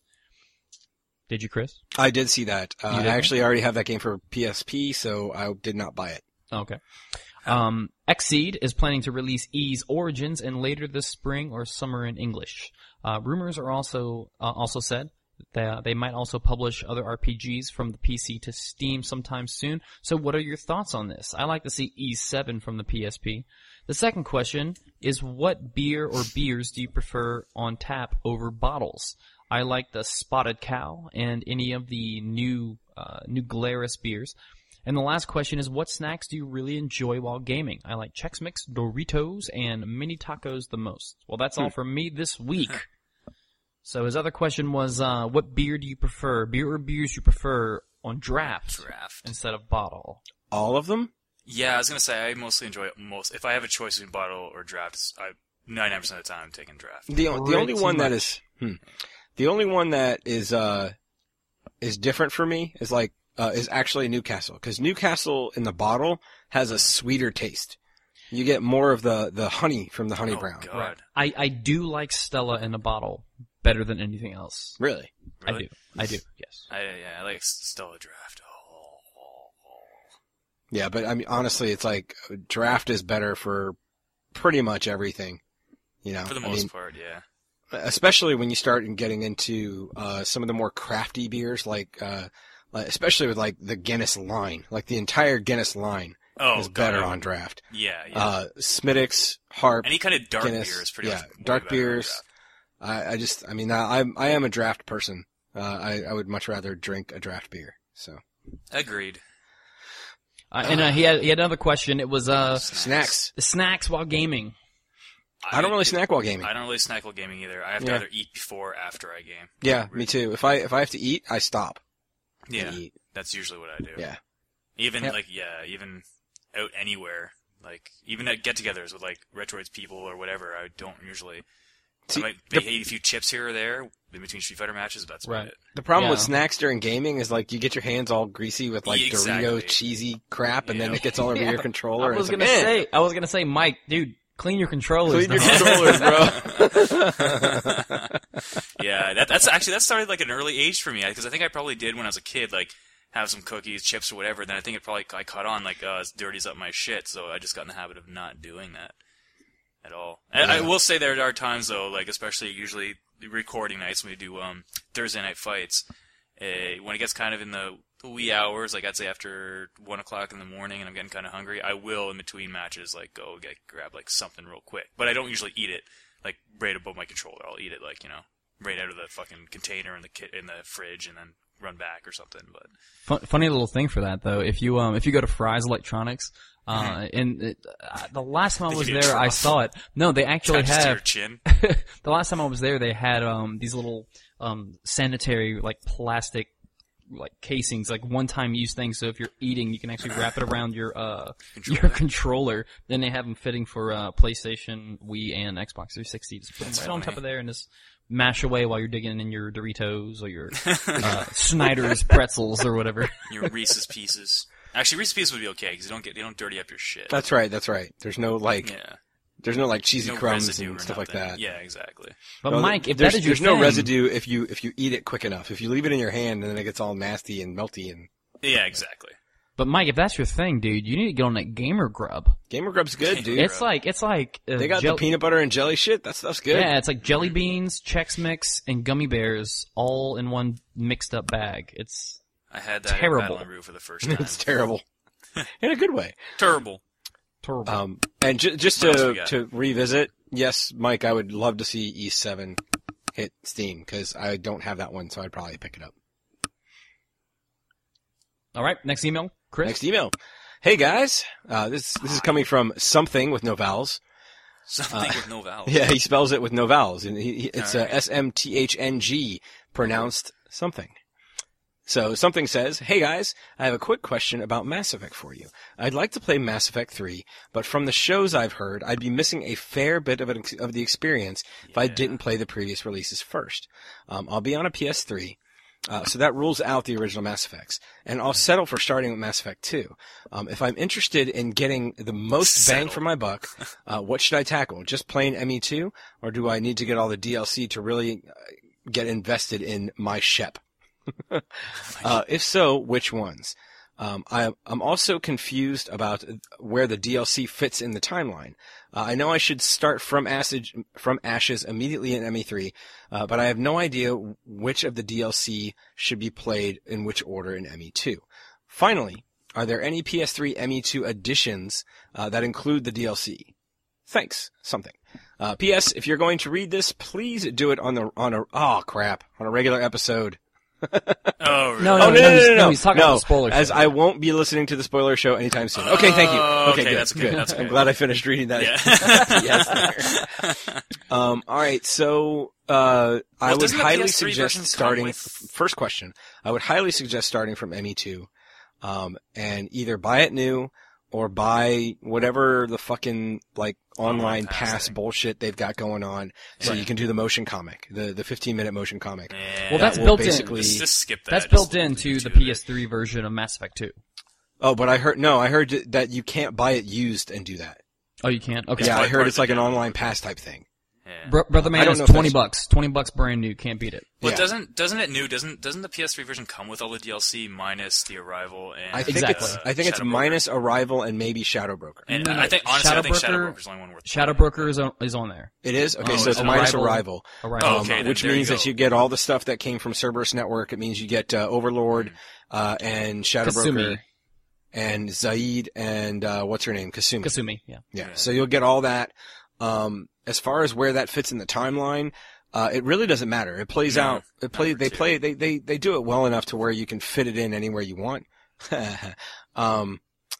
Did you, Chris? I did see that. Uh, You I did? actually already have that game for P S P, so I did not buy it. Okay. Um, Exceed is planning to release Ys Origins in later this spring or summer in English. Uh, rumors are also uh, also said that they might also publish other R P Gs from the P C to Steam sometime soon. So what are your thoughts on this? I like to see Ys seven from the P S P. The second question is, what beer or beers do you prefer on tap over bottles? I like the Spotted Cow and any of the new uh, new Glarus beers. And the last question is, what snacks do you really enjoy while gaming? I like Chex Mix, Doritos, and mini tacos the most. Well, that's all from me this week. So his other question was, uh, what beer do you prefer? Beer or beers you prefer on draft, Draft. instead of bottle? All of them? Yeah, I was gonna say I mostly enjoy it most. If I have a choice between bottle or draft, it's- I ninety-nine percent of the time I'm taking draft. The, o- the only Pretty one that much. is, hmm, the only one that is, uh, is different for me is like, uh, is actually Newcastle. Cause Newcastle in the bottle has a sweeter taste. You get more of the, the honey from the honey Oh brown. God, I, I do like Stella in a bottle better than anything else. Really? I Really? do. I do, yes. I yeah, I like Stella draft. Oh, oh, oh. Yeah, but I mean, honestly, it's like draft is better for pretty much everything. You know, For the I most mean, part, yeah. especially when you start getting into uh some of the more crafty beers, like uh, like- especially with like the Guinness line, like the entire Guinness line Oh, is God, better I- on draft. Yeah, yeah. Uh, Smittix, Harp, Any kind of dark Guinness, beer is pretty yeah, much way dark better on beers. draft. I, I just, I mean, I, I'm I am a draft person. Uh, I I would much rather drink a draft beer. So Agreed. Uh, and uh, he had he had another question. It was uh snacks. snacks while gaming. I don't really snack while gaming. I don't really snack while gaming either. I have to Yeah. either eat before or after I game. Yeah, me too. If I if I have to eat, I stop. and Yeah, eat. that's usually what I do. Yeah. Even Yep. like yeah, even out anywhere, like even at get-togethers with like Retroids people or whatever, I don't usually. See, I might the- eat a few chips here or there in between Street Fighter matches, but that's about Right. it. The problem with Yeah. snacks during gaming is like you get your hands all greasy with like Exactly. Dorito cheesy crap, and then Yeah. it gets all over Yeah. your controller. I and was it's gonna like, eh, say, I was gonna say, Mike, dude, clean your controllers. clean your dog. controllers, bro. Yeah, that, that's actually that started like an early age for me because I think I probably did when I was a kid, like have some cookies, chips, or whatever. Then I think it probably I caught on like uh, it dirties up my shit, so I just got in the habit of not doing that at all. And I Yeah. will say there are times though, like especially usually the recording nights when we do um Thursday night fights, uh, when it gets kind of in the wee hours, like I'd say after one o'clock in the morning, and I'm getting kind of hungry, I will in between matches like go get grab like something real quick, but I don't usually eat it like right above my controller. I'll eat it like you know right out of the fucking container in the ki- in the fridge and then run back or something. But Fun, funny little thing for that though. If you um if you go to Fry's Electronics, uh, and it, uh, the last time I They was give you a there, I trough. saw it. No, they actually attached to your have. chin. The last time I was there, they had um these little um sanitary like plastic like casings, like one-time use things. So if you're eating, you can actually wrap it around your uh Controller. your controller. Then they have them fitting for uh PlayStation, Wii, and Xbox three sixty. Just put them right on top funny. of there and just mash away while you're digging in your Doritos or your uh, Snyder's pretzels or whatever. Your Reese's Pieces. Actually, Reese's Pieces would be okay because you don't get they don't dirty up your shit. That's right. That's right. There's no like, yeah. there's no like cheesy No crumbs residue and or stuff like nothing. that. Yeah, exactly. But No, Mike, if there's, that is your there's no thing- residue if you if you eat it quick enough. If you leave it in your hand and then it gets all nasty and melty and Yeah, exactly. But Mike, if that's your thing, dude, you need to get on that Gamer Grub. Gamer Grub's good, dude. It's like it's like uh, they got gel- the peanut butter and jelly shit. That stuff's good. Yeah, it's like jelly beans, Chex Mix, and gummy bears all in one mixed up bag. It's I had that Terrible. at Battle and Rue for the first time. It's terrible. In a good way. Terrible. terrible. Um, and ju- just What else we to got? to revisit, yes, Mike, I would love to see E seven hit Steam because I don't have that one, so I'd probably pick it up. All right, next email, Chris. Next email. Hey guys, uh, this this is coming from something with no vowels. Something Uh, with no vowels. Yeah, he spells it with no vowels, and he, he- it's All uh, right. S M T H N G, pronounced something. So something says, "Hey guys, I have a quick question about Mass Effect for you. I'd like to play Mass Effect three, but from the shows I've heard, I'd be missing a fair bit of an, of the experience if I Yeah. didn't play the previous releases first. Um, I'll be on a P S three." Uh, so that rules out the original Mass Effects. And I'll settle for starting with Mass Effect two. Um, if I'm interested in getting the most bang Settle. for my buck, uh, what should I tackle? Just plain M E two? Or do I need to get all the D L C to really uh, get invested in my Shep? uh, if so, which ones? Um, I, I'm also confused about where the D L C fits in the timeline. Uh, I know I should start from Ashes, from Ashes immediately in M E three, uh, but I have no idea which of the D L C should be played in which order in M E two. Finally, are there any P S three M E two additions uh, that include the D L C? Thanks. Something. Uh, P S. If you're going to read this, please do it on the on a oh crap on a regular episode. Oh, really? No, Oh, no, no, no, he's- no, no. he's talking no, about the spoiler as show. I won't be listening to the spoiler show anytime soon. Okay, thank you. Oh, Okay, okay, good, that's good, that's I'm good. glad I finished reading that. Yeah. Yes, there. Um, all right, so uh, I Well, would doesn't the highly P S three suggest version come starting. with- First question: I would highly suggest starting from M E two, um, and either buy it new or buy whatever the fucking like online Online pass pass thing. bullshit they've got going on, so Right. you can do the motion comic, the the fifteen minute motion comic. Yeah. Well, that's will built in. basically- Just, just skip that. That's Just built leave into the YouTube P it. S three version of Mass Effect two. Oh, but I heard no, I heard that you can't buy it used and do that. Oh, you can't? Okay. It's Yeah, I probably heard part it's of the like an demo. online pass type thing. Yeah. Bro- Brother I Man don't is know if twenty that's- bucks. twenty bucks brand new. Can't beat it. But Yeah. doesn't doesn't it new? Doesn't doesn't the P S three version come with all the D L C minus the Arrival and I think Exactly. it's uh, I think it's Shadow Broker? minus Arrival and maybe Shadow Broker. And No, no, I think honestly, I think Shadow Shadow Broker- Broker's the only one worth. Shadow playing. Broker is on, is on there. It is? Okay, Oh, so it's and minus Arrival- Arrival. Arrival. Oh, Um, okay, then which there you means that go. you get all the stuff that came from Cerberus Network. It means you get uh, Overlord uh, and Shadow Kasumi. Broker and Zaid and uh, what's her name? Kasumi. Kasumi, yeah. Yeah. Yeah. So you'll get all that. Um, as far as where that fits in the timeline, uh, it really doesn't matter. It plays No, out. It play. number They two. play. They they they do it well enough to where you can fit it in anywhere you want. um,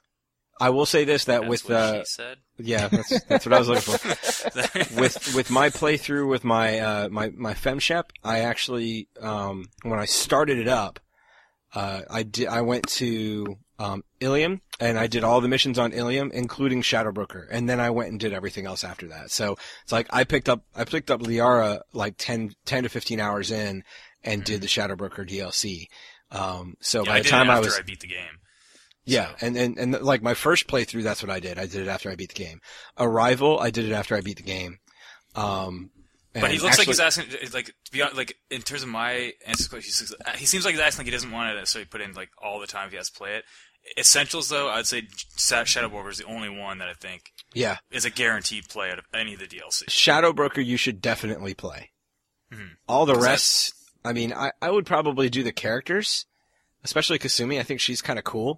I will say this: that That's with what uh, she said. yeah, that's that's what I was looking for. with with my playthrough with my uh my my FemShep, I actually um when I started it up, uh I did I went to um Ilium and I did all the missions on Ilium, including Shadow Broker, and then I went and did everything else after that. So it's like I picked up I picked up Liara like ten, ten to fifteen hours in and did the Shadow Broker D L C. Um so Yeah, by I the did time it I after was I beat the game. yeah, So- and, and, and like my first playthrough, that's what I did. I did it after I beat the game. Arrival, I did it after I beat the game. Um, But he and looks like actually- he's asking, like, to be honest, like, in terms of my answer to the question, he's- he seems like he's asking like he doesn't want to necessarily put in, like, all the time if he has to play it. Essentials, though, I'd say Sa- Shadow Broker is the only one that I think yeah, is a guaranteed play out of any of the D L C. Shadow Broker, you should definitely play. Mhm. All the 'Cause rest, I mean, I, I would probably do the characters, especially Kasumi. I think she's kind of cool.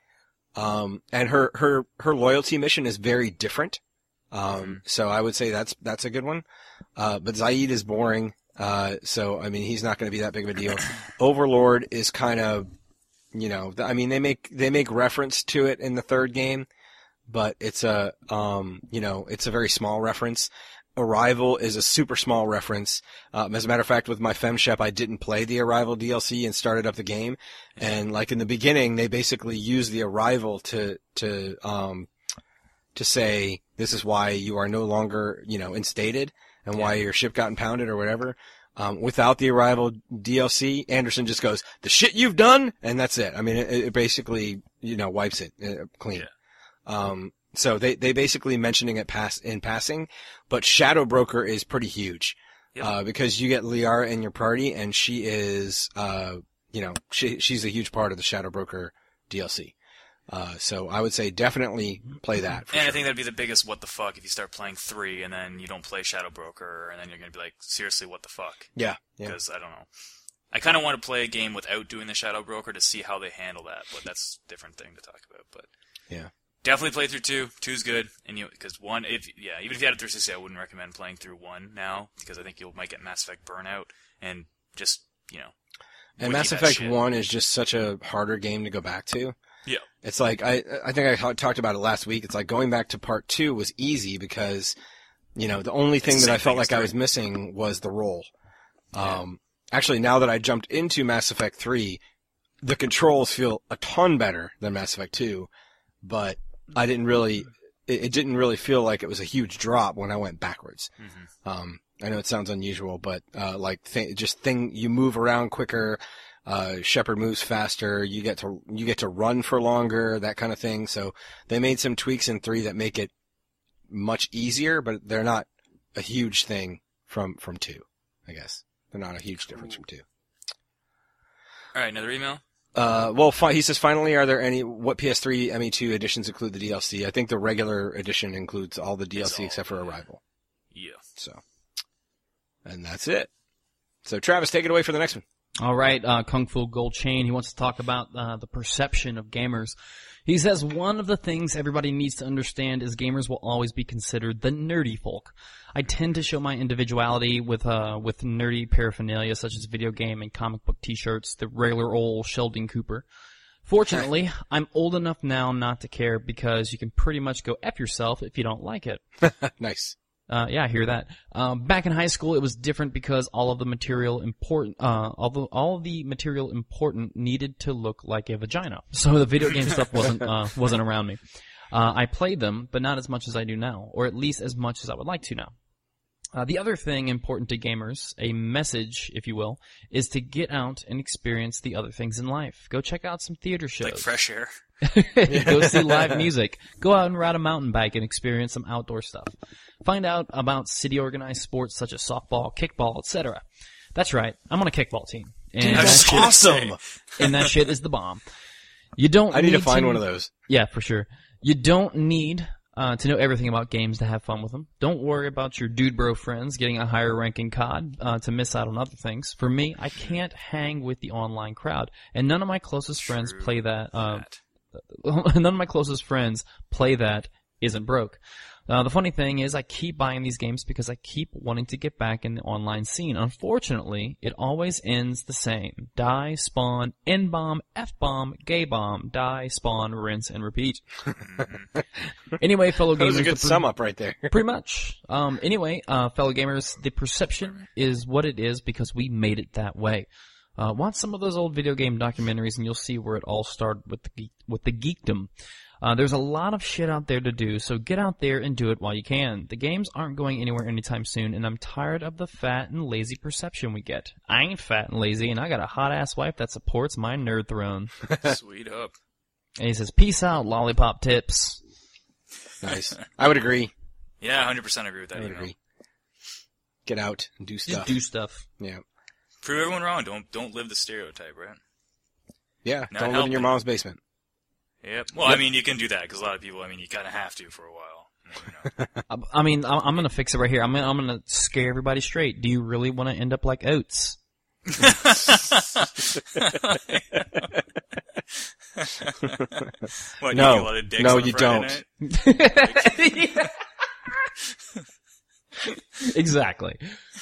Um, and her, her, her loyalty mission is very different. Um, so I would say that's, that's a good one. Uh, but Zaid is boring. Uh, so, I mean, he's not going to be that big of a deal. Overlord is kind of, you know, th- I mean, they make, they make reference to it in the third game, but it's a, um, you know, it's a very small reference. Arrival is a super small reference. Um, as a matter of fact, with my FemShep, I didn't play the Arrival D L C and started up the game. And like in the beginning, they basically use the Arrival to, to, um, to say, this is why you are no longer, you know, instated and why your ship got impounded or whatever. Um, without the Arrival D L C, Anderson just goes, the shit you've done, and that's it. I mean, it, it basically, you know, wipes it uh, clean. Yeah. Um, so they, they basically mentioning it pass, in passing, but Shadow Broker is pretty huge. Yep. Uh, because you get Liara in your party and she is, uh, you know, she, she's a huge part of the Shadow Broker D L C. Uh, so I would say definitely play that. For And sure. I think that'd be the biggest what the fuck if you start playing three and then you don't play Shadow Broker and then you're gonna be like, seriously, what the fuck? yeah, yeah. Because I don't know. I kind of want to play a game without doing the Shadow Broker to see how they handle that, but that's a different thing to talk about. But Yeah. definitely play through two. Two's good, and you because one, if yeah, even if you had a three sixty, I wouldn't recommend playing through one now because I think you might get Mass Effect burnout and just you know. And wiki Mass that Effect shit. one is just such a harder game to go back to. Yeah. It's like, I I think I ha- talked about it last week. It's like going back to part two was easy because, you know, the only thing It's the that I same felt thing as like I three. was missing was the roll. Um, actually, now that I jumped into Mass Effect three, the controls feel a ton better than Mass Effect two, but I didn't really, it, it didn't really feel like it was a huge drop when I went backwards. Mm-hmm. Um, I know it sounds unusual, but, uh, like, th- just thing, you move around quicker, uh, Shepard moves faster, you get to, you get to run for longer, that kind of thing. So they made some tweaks in three that make it much easier, but they're not a huge thing from, from two, I guess. They're not a huge difference from two. All right, another email. Uh, well, fi- he says, finally, are there any, what P S three M E two editions include the D L C? I think the regular edition includes all the D L C all, except for yeah. Arrival. Yeah. So, and that's it. So, Travis, take it away for the next one. All right, uh, Kung Fu Gold Chain. He wants to talk about uh, the perception of gamers. He says one of the things everybody needs to understand is gamers will always be considered the nerdy folk. I tend to show my individuality with uh with nerdy paraphernalia such as video game and comic book T-shirts, the regular old Sheldon Cooper. Fortunately, I'm old enough now not to care because you can pretty much go F yourself if you don't like it. Nice. Uh, yeah, I hear that. Um, back in high school, it was different because all of the material important, uh, all the, all of the material important needed to look like a vagina. So the video game stuff wasn't, uh, wasn't around me. Uh, I played them, but not as much as I do now, or at least as much as I would like to now. Uh, the other thing important to gamers, a message, if you will, is to get out and experience the other things in life. Go check out some theater shows. Like fresh air. Go see live music. Go out and ride a mountain bike and experience some outdoor stuff. Find out about city-organized sports such as softball, kickball, et cetera. That's right. I'm on a kickball team. And That's that shit- awesome. and that shit is the bomb. You don't I need need to find one of those. Yeah, for sure. You don't need uh, to know everything about games to have fun with them. Don't worry about your dude bro friends getting a higher ranking C O D uh, to miss out on other things. For me, I can't hang with the online crowd, and none of my closest friends play that. Uh, none of my closest friends play that isn't broke. Uh, the funny thing is I keep buying these games because I keep wanting to get back in the online scene. Unfortunately, it always ends the same. Die, spawn, N-bomb, F-bomb, gay bomb, die, spawn, rinse, and repeat. Anyway, fellow That gamers. was a good the per- sum up right there. Pretty much. Um, anyway, uh, fellow gamers, the perception is what it is because we made it that way. Uh, watch some of those old video game documentaries and you'll see where it all started with the geek, with the geekdom. Uh, there's a lot of shit out there to do, so get out there and do it while you can. The games aren't going anywhere anytime soon, and I'm tired of the fat and lazy perception we get. I ain't fat and lazy, and I got a hot-ass wife that supports my nerd throne. Sweet up. And he says, peace out, lollipop tips. Nice. I would agree. Yeah, one hundred percent agree with that I would email. agree. Get out and do Just stuff. do stuff. Yeah. Prove everyone wrong. Don't don't live the stereotype, right? Yeah. Not Don't live in your helping. mom's basement. Yep. Well, I mean, you can do that because a lot of people, I mean, you kind of have to for a while. You know? I, I mean, I- I'm gonna fix it right here. I'm gonna, I'm gonna scare everybody straight. Do you really want to end up like Oates? What, No. you get a lot of dicks No, on a you Friday don't. night? Exactly.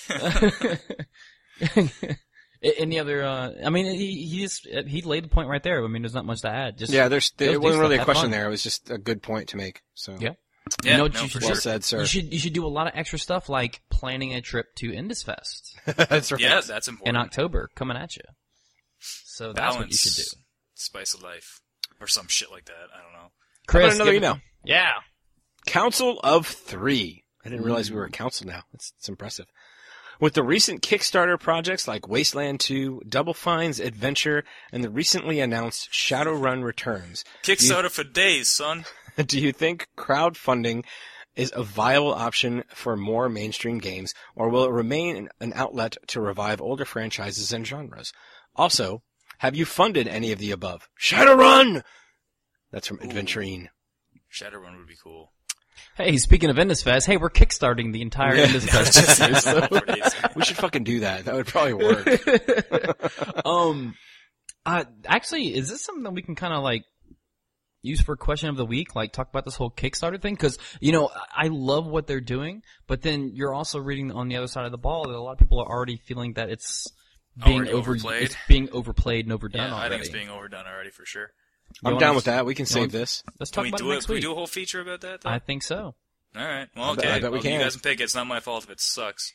Any other? Uh, I mean, he he just he laid the point right there. I mean, there's not much to add. Just Yeah, there's, They'll it do wasn't stuff, really a have question fun. there. It was just a good point to make. So. Yeah. Yeah, you know what no, you for should Well do? said, sir. You should you should do a lot of extra stuff like planning a trip to Indus Fest That's right. Yeah, that's in important. October coming at you. So that's what you should do. Spice of life. Or some shit like that. I don't know. How Chris, about another give it- email? Yeah. Council of Three. I didn't realize we were a council now. It's, it's impressive. With the recent Kickstarter projects like Wasteland two, Double Fine's Adventure, and the recently announced Shadowrun Returns, Kickstarter for days, son. do you think crowdfunding is a viable option for more mainstream games, or will it remain an outlet to revive older franchises and genres? Also, have you funded any of the above? Shadowrun! That's from Adventurine. Shadowrun would be cool. Hey, speaking of Indus Fest, hey, we're kickstarting the entire Yeah. Indus Fest this year. So. For days. We should fucking do that. That would probably work. um, uh, actually, is this something that we can kind of like use for question of the week? Like talk about this whole Kickstarter thing? Cause, you know, I love what they're doing, but then you're also reading on the other side of the ball that a lot of people are already feeling that it's, being Already over, overplayed? it's being overplayed and overdone Yeah, already. I think it's being overdone already for sure. You I'm wanna down s- with that. We can you save want- this. Let's Can talk we about do it it? next Can we week. do a whole feature about that? Though? I think so. All right. Well, I bet- okay. I bet we well, can. You guys can pick it. It's not my fault if it sucks.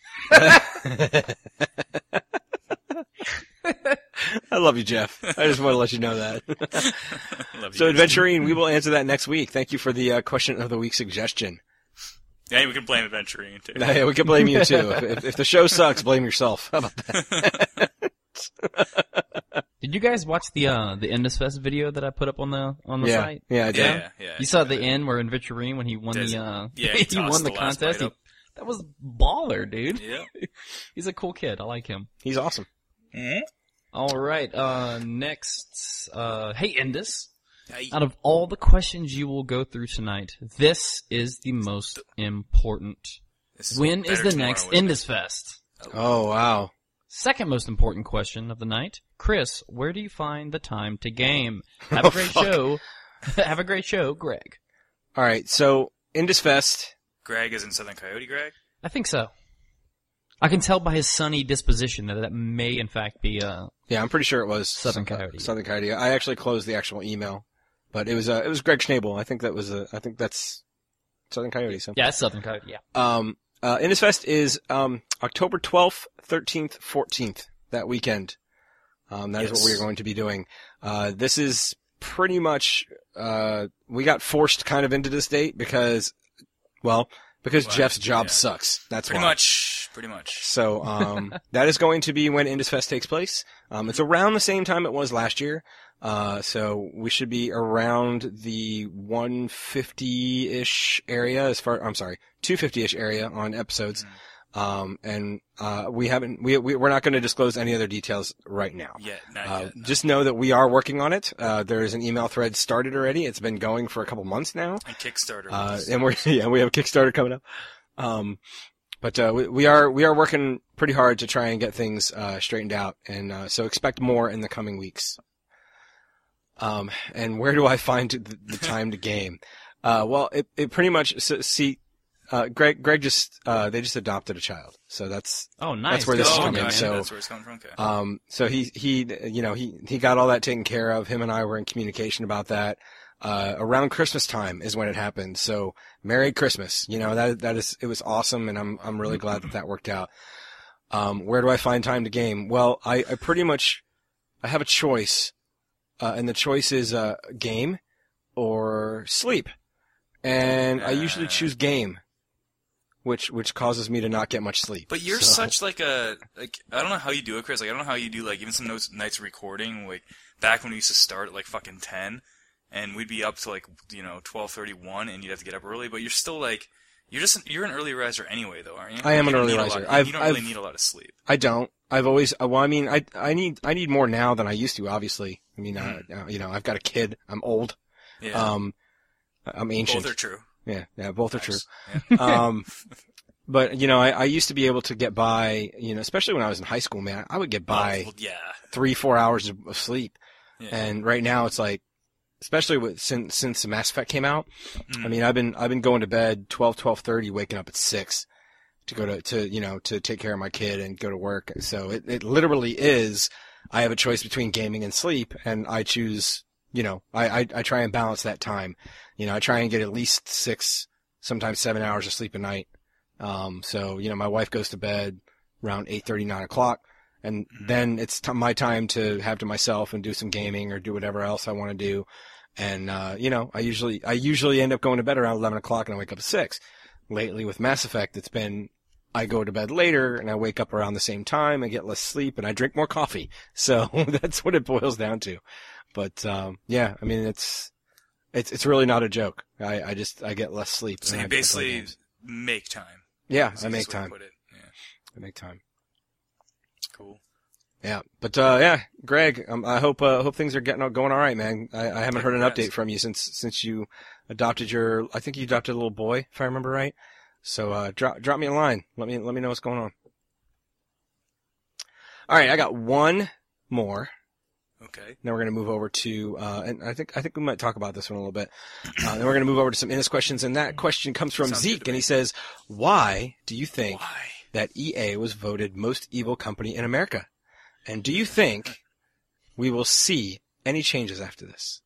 I love you, Jeff. I just want to let you know that. Love you So, guys. Adventurine, we will answer that next week. Thank you for the uh, question of the week suggestion. Yeah, we can blame Adventurine too. Yeah, we can blame you too. If, if, if the show sucks, blame yourself. How about that? Did you guys watch the uh, the Indus Fest video that I put up on the on the yeah, site? yeah, I did. Yeah, yeah, yeah. You saw the end where Adventurine when he won Does the it? uh, Yeah, he he tossed won the, the last contest. bite He, up. that was baller, dude. Yeah. He's a cool kid. I like him. He's awesome. Mm-hmm. All right. Uh, next, uh, hey Indus. Hey. Out of all the questions you will go through tonight, this is the most important. This When is better the tomorrow, next isn't it? Indus Fest? Oh, wow. Second most important question of the night. Chris, where do you find the time to game? Have a Oh, great fuck. show. Have a great show, Greg. All right, so Indus Fest. Greg is in Southern Coyote. Greg. I think so. I can tell by his sunny disposition that that may, in fact, be uh Yeah, I'm pretty sure it was Southern Coyote. Southern Coyote. I actually closed the actual email, but it was uh, it was Greg Schnabel. I think that was a, I think that's Southern Coyote. So yeah, it's Southern Coyote. Yeah. um, uh, Indus Fest is um October twelfth, thirteenth, fourteenth that weekend. Um, that is Yes. what we're going to be doing. Uh, this is pretty much uh we got forced kind of into this date because, well, because Well, Jeff's job yeah. sucks. That's Pretty why. much. Pretty much. So, um, that is going to be when Indus Fest takes place. Um, it's around the same time it was last year. Uh, so we should be around the one fifty-ish area as far, I'm sorry, two fifty-ish area on episodes. Um, and, uh, we haven't, we, we we're not going to disclose any other details right now. Yeah. Not Uh, yet. No. just know that we are working on it. Uh, there is an email thread started already. It's been going for a couple months now. And Kickstarter. Uh, was- and we're, yeah, we have a Kickstarter coming up. Um, but, uh, we, we are, we are working pretty hard to try and get things, uh, straightened out. And, uh, so expect more in the coming weeks. Um, and where do I find the, the time to game? Uh, well, it, it pretty much, so, see, uh, Greg, Greg just, uh, they just adopted a child. So that's, Oh, nice. That's where this oh, is coming, okay. so- That's where it's coming from. Okay. um, so he, he, you know, he, he got all that taken care of. Him and I were in communication about that. Uh, around Christmas time is when it happened. So Merry Christmas. You know, that, that is, it was awesome. And I'm, I'm really glad that that worked out. Um, where do I find time to game? Well, I, I pretty much, I have a choice. Uh, and the choice is, uh, game or sleep. And I usually Uh. choose game, which, which causes me to not get much sleep. But you're So- such like a like I don't know how you do it, Chris. Like I don't know how you do like even some notes, nights recording. Like back when we used to start at like fucking ten, and we'd be up to like you know twelve thirty one, and you'd have to get up early. But you're still like you're just you're an early riser anyway, though, aren't you? I am You an don't early need a riser. lot- I've- you don't really I've- need a lot of sleep. I don't. I've always, uh, well, I mean, I, I need, I need more now than I used to, obviously. I mean, uh, uh, you know, I've got a kid. I'm old. Yeah, Um, I'm ancient. both are true. Yeah, yeah, both are true. Nice. Yeah. Um, but, you know, I, I used to be able to get by, you know, especially when I was in high school, man, I would get by Well, yeah. three, four hours of, of sleep. Yeah. And right now it's like, especially with, since, since the Mass Effect came out, Mm. I mean, I've been, I've been going to bed twelve, twelve thirty, waking up at six to go to, to, you know, to take care of my kid and go to work. So it, it literally is, I have a choice between gaming and sleep, and I choose, you know, I, I, I try and balance that time. You know, I try and get at least six, sometimes seven hours of sleep a night. Um, so, you know, my wife goes to bed around eight thirty, nine o'clock, and Mhm. then it's t- my time to have to myself and do some gaming or do whatever else I want to do. And, uh, you know, I usually, I usually end up going to bed around eleven o'clock and I wake up at six. Lately with Mass Effect, it's been, I go to bed later and I wake up around the same time and get less sleep and I drink more coffee. So that's what it boils down to. But, um, yeah, I mean, it's, it's, it's really not a joke. I, I just, I get less sleep. So and you I get to play basically games. make time. Yeah, Is I the make easiest way to time. put it. Yeah. I make time. Cool. Yeah, but uh, yeah, Greg, um, I hope uh, hope things are getting going all right, man. I, I haven't heard an Congrats. update from you since since you adopted your. I think you adopted a little boy, if I remember right. So uh, drop drop me a line. Let me let me know what's going on. All right, I got one more. Okay. Then we're gonna move over to, uh, and I think I think we might talk about this one a little bit. Uh, then we're gonna move over to some Innis questions, and that question comes from Sounds good Zeke, to and me. he says, "Why do you think Why? that E A was voted most evil company in America? And do you think we will see any changes after this?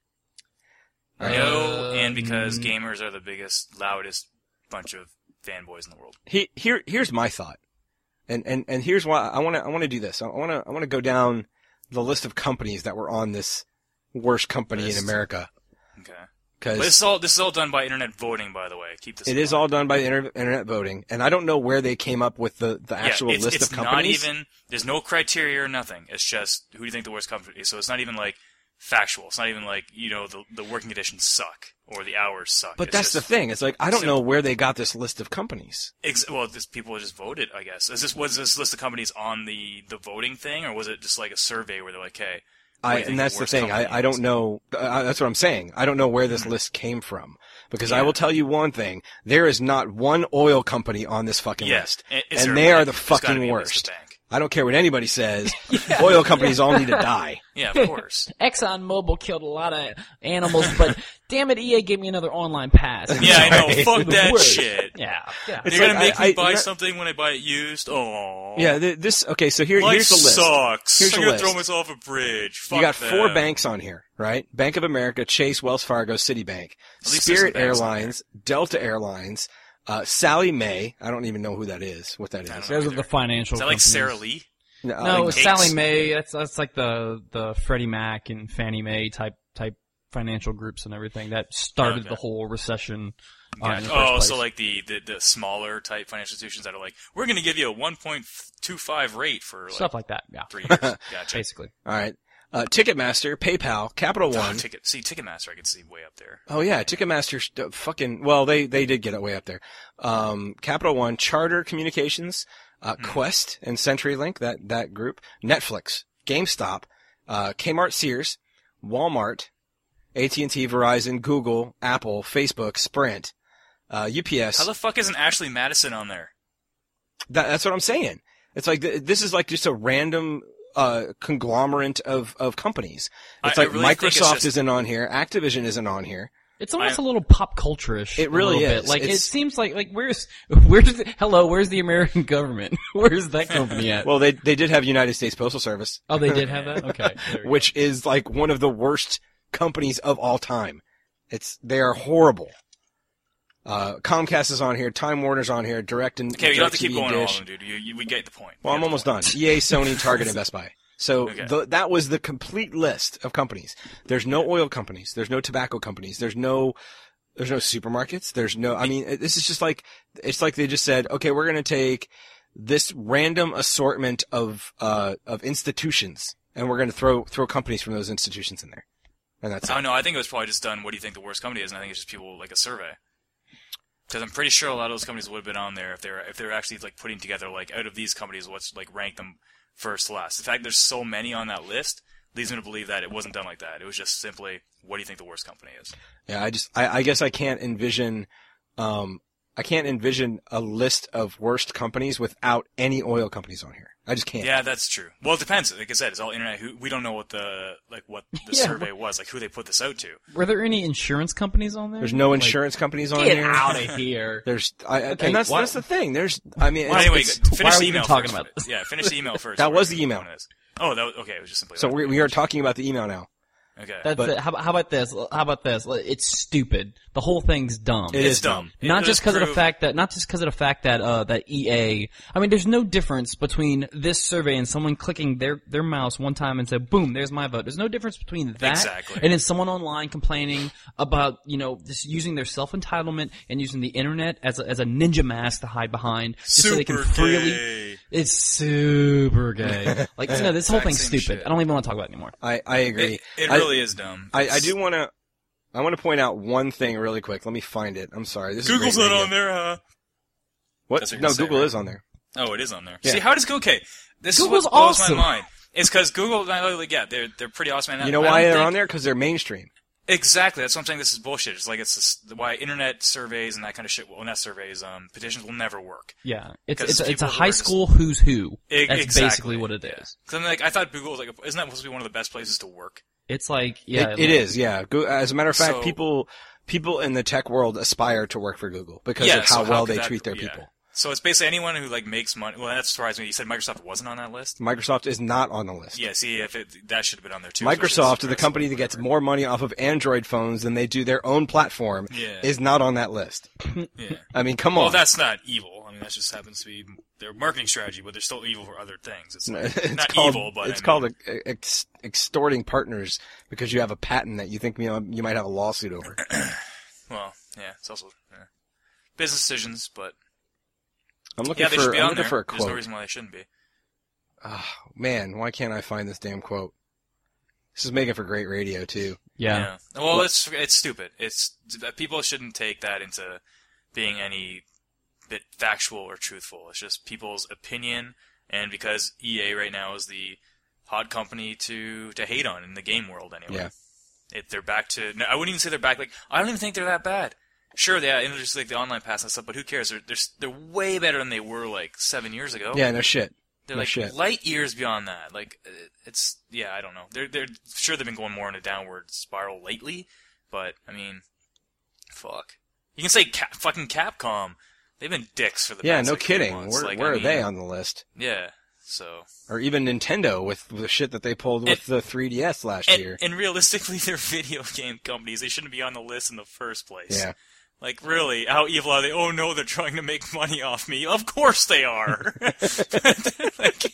No, and because Um, gamers are the biggest, loudest bunch of fanboys in the world. He, here, here's my thought, and and and here's why I want to I want to do this. I want to I want to go down the list of companies that were on this worst company List. in America. Okay. But this Because is all this is all done by internet voting, by the way. Keep this. it in is mind. all done by inter- internet voting, and I don't know where they came up with the, the actual yeah, it's, list it's of companies. not even. There's no criteria or nothing. It's just who do you think the worst company is. So it's not even like factual. It's not even like you know the the working conditions suck or the hours suck. But It's that's just the thing. It's like I don't simple. know where they got this list of companies. Ex- well, this people just voted. I guess is this was this list of companies on the the voting thing, or was it just like a survey where they're like, hey. what do I, you think and that's the worst thing. company I, I is? don't know. Uh, that's what I'm saying. I don't know where this list came from because I Yeah. will tell you one thing: there is not one oil company on this fucking Yeah. list, I- is there and a they are bank? the There's gotta fucking be a list of worst. bank. I don't care what anybody says. Oil companies all need to die. Yeah, of course. ExxonMobil killed a lot of animals, but damn it, E A gave me another online pass. Yeah, I know. Right. Fuck The that worst. shit. Yeah, yeah. It's You're like, gonna make I- me I- buy you know- something when I buy it used? Oh. Yeah, th- this okay. So here, Life here's the list. sucks. Here's I'm the gonna list. throw myself off a bridge. Fuck You got them. four banks on here, right? Bank of America, Chase, Wells Fargo, Citibank, At least Spirit there's some banks on Airlines, Delta Airlines, uh, Sallie Mae. I don't even know who that is. What that I is? don't Those are either. the financial. Is that like companies. Sarah Lee? No, No, like, it's Cakes? Sallie Mae. That's that's like the the Freddie Mac and Fannie Mae type type financial groups and everything that started Okay. the whole recession. Uh, Gotcha. in the first Oh, place. so like the, the, the smaller type financial institutions that are like, we're gonna give you a one point two five rate for like stuff like that. Yeah, three years. Gotcha. basically. all right. Uh, Ticketmaster, PayPal, Capital Oh, One. ticket. See, Ticketmaster, I can see way up there. Oh yeah, Ticketmaster st- fucking well, they they did get it way up there. Um, Capital One, Charter Communications, uh, Hmm. Quest and CenturyLink, that that group, Netflix, GameStop, uh, Kmart, Sears, Walmart, A T and T, Verizon, Google, Apple, Facebook, Sprint, uh, U P S. How the fuck isn't Ashley Madison on there? That, that's what I'm saying. It's like th- this is like just a random uh, conglomerate of of companies. It's I- I like really think it's Microsoft just- isn't on here, Activision isn't on here. It's almost I- a little pop culture-ish. It really a little is. Bit. Like It's- it seems like like where's where's the, hello where's the American government? Where's that company at? Well, they they did have United States Postal Service. oh, they did have that. Okay, there we which is like one of the worst companies of all time. It's they are horrible. Uh, Comcast is on here, Time Warner's on here, Direct and Okay, you don't have to keep DirecTV, going on all Dish. of them, dude. You, you, we get the point. Well, We I'm get the almost point. done. E A, Sony, Target, and Best Buy. So Okay. the, that was the complete list of companies. There's no oil companies. There's no tobacco companies. There's no there's no supermarkets. There's no. I mean, it- this is just like it's like they just said, okay, we're gonna take this random assortment of uh of institutions and we're gonna throw throw companies from those institutions in there, and that's it. Oh no, I think it was probably just done. What do you think the worst company is? And I think it's just people like a survey. Because I'm pretty sure a lot of those companies would have been on there if they were if they were actually like putting together like out of these companies, what's like rank them first to last. The fact there's so many on that list leads me to believe that it wasn't done like that. It was just simply, what do you think the worst company is? Yeah, I just, I, I guess I can't envision, um, I can't envision a list of worst companies without any oil companies on here. I just can't. Yeah, that's true. Well, it depends. Like I said, it's all internet. Who, we don't know what the like what the Yeah. survey was, like who they put this out to. go. Were there any insurance companies on there? There's no Like, insurance companies on Get here. out of here. There's, I, Okay, and that's why- that's the thing. There's, I mean, Well, it's- anyway, it's- finish why are the we even email talking first. about this? Yeah, finish the email first. That Where was the the email. one is. Oh, that was, okay. It was just simply. so that. we we are talking about the email now. Okay. That's But- it. How, about- how about this? How about this? It's stupid. The whole thing's dumb. It it's is dumb. It Not does just because of the prove- fact that, not just because of the fact that, uh, that E A, I mean, there's no difference between this survey and someone clicking their, their mouse one time and say, boom, there's my vote. There's no difference between that Exactly. and then someone online complaining about, you know, just using their self-entitlement and using the internet as a, as a ninja mask to hide behind just so they can Super freely, gay. it's super gay. Like, no, this whole Exact thing's same stupid. shit. I don't even want to talk about it anymore. I I agree. It, it I- really is dumb. I, I do want to. I want to point out one thing really quick. Let me find it. I'm sorry. This Google's is great not radio. on there, huh? What? That's what you're No, gonna say, Google right? is on there. Oh, it is on there. Yeah. See, how does Google? Okay, this Google's is what blows awesome. my mind. It's because Google, like, yeah, they're they're pretty awesome. And You know I don't why they're think- on there? Because they're mainstream. Exactly. That's what I'm saying. This is bullshit. It's like it's this, why internet surveys and that kind of shit. Well, not surveys. Um, petitions will never work. Yeah. It's, 'Cause it's, a- it's a people who high are just- school who's who. E- That's exactly. basically what it is. Because I'm like, I thought Google was like, a, isn't that supposed to be one of the best places to work? It's like, yeah. it, it is. Yeah. Go, as a matter of fact, So- people people in the tech world aspire to work for Google because yeah, of how so well could they that- treat their yeah. people. So it's basically anyone who like makes money. Well, that surprised me. You said Microsoft wasn't on that list. Microsoft is not on the list. Yeah, see, if it that should have been on there too. Microsoft, the company that gets more money off of Android phones than they do their own platform, Yeah. is not on that list. Yeah. I mean, come Well, on. that's not evil. I mean, that just happens to be their marketing strategy, but they're still evil for other things. It's, like, it's not called, evil, but it's I called mean, ex- ex- extorting partners because you have a patent that you think you, know, you might have a lawsuit over. well, yeah, it's also yeah. business decisions, but I'm looking yeah, they for should be I'm on looking there. for a There's no quote. reason why they shouldn't be. Oh, man, why can't I find this damn quote? This is making for great radio too. Yeah. Well, What- it's it's stupid. It's people shouldn't take that into being any bit factual or truthful. It's just people's opinion, and because E A right now is the hot company to to hate on in the game world anyway. Yeah. If they're back to, no, I wouldn't even say they're back. Like I don't even think they're that bad. Sure, they introduced like the online pass and stuff, but who cares? They're they're they're way better than they were like seven years ago. Yeah, no shit. They're no like shit. light years beyond that. Like it- it's yeah, I don't know. They're they're sure they've been going more in a downward spiral lately, but I mean, fuck. You can say Cap, fucking Capcom. They've been dicks for the Yeah, past no like, few kidding. months. Where, Like, where I are they mean, on the list? Yeah. So Or even Nintendo with the shit that they pulled with the three D S last and, year. and realistically, they're video game companies. They shouldn't be on the list in the first place. Yeah. Like, really, how evil are they? Oh no, they're trying to make money off me. Of course they are. Like,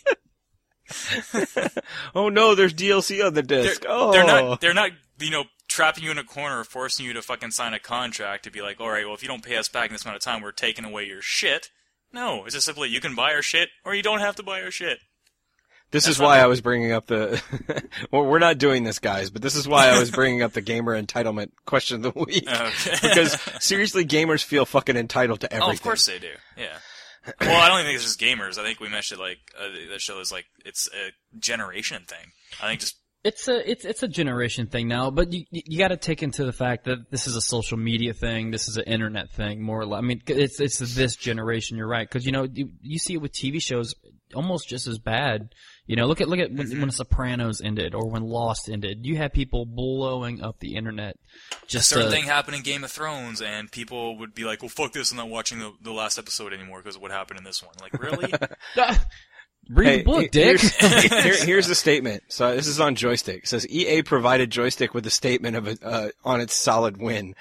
Oh no, there's D L C on the they're, disc. oh. they're not. They're not. You know, trapping you in a corner, forcing you to fucking sign a contract to be like, all right, well, if you don't pay us back in this amount of time, we're taking away your shit. No, it's just simply you can buy our shit, or you don't have to buy our shit. This That's is not why the- I was bringing up the. Well, we're not doing this, guys, but this is why I was bringing up the gamer entitlement question of the week. Okay. Because seriously, gamers feel fucking entitled to everything. Oh, of course they do. Yeah. Well, I don't even think it's just gamers. I think we mentioned like uh, that show is like it's a generation thing. I think just It's a it's it's a generation thing now, but you you got to take into the fact that this is a social media thing, this is an internet thing, more or less. I mean, it's it's this generation. You're right, because you know you, you see it with T V shows almost just as bad. You know, look at look at when, when Sopranos ended or when Lost ended. You had people blowing up the internet. a Just certain to, thing happened in Game of Thrones, and people would be like, "Well, fuck this! I'm not watching the, the last episode anymore because of what happened in this one." Like, really? Ah, read Hey, the book, he- Dick. Here's, here, here's the statement. So this is on Joystick. It says E A provided Joystick with a statement of a, uh, on its solid win.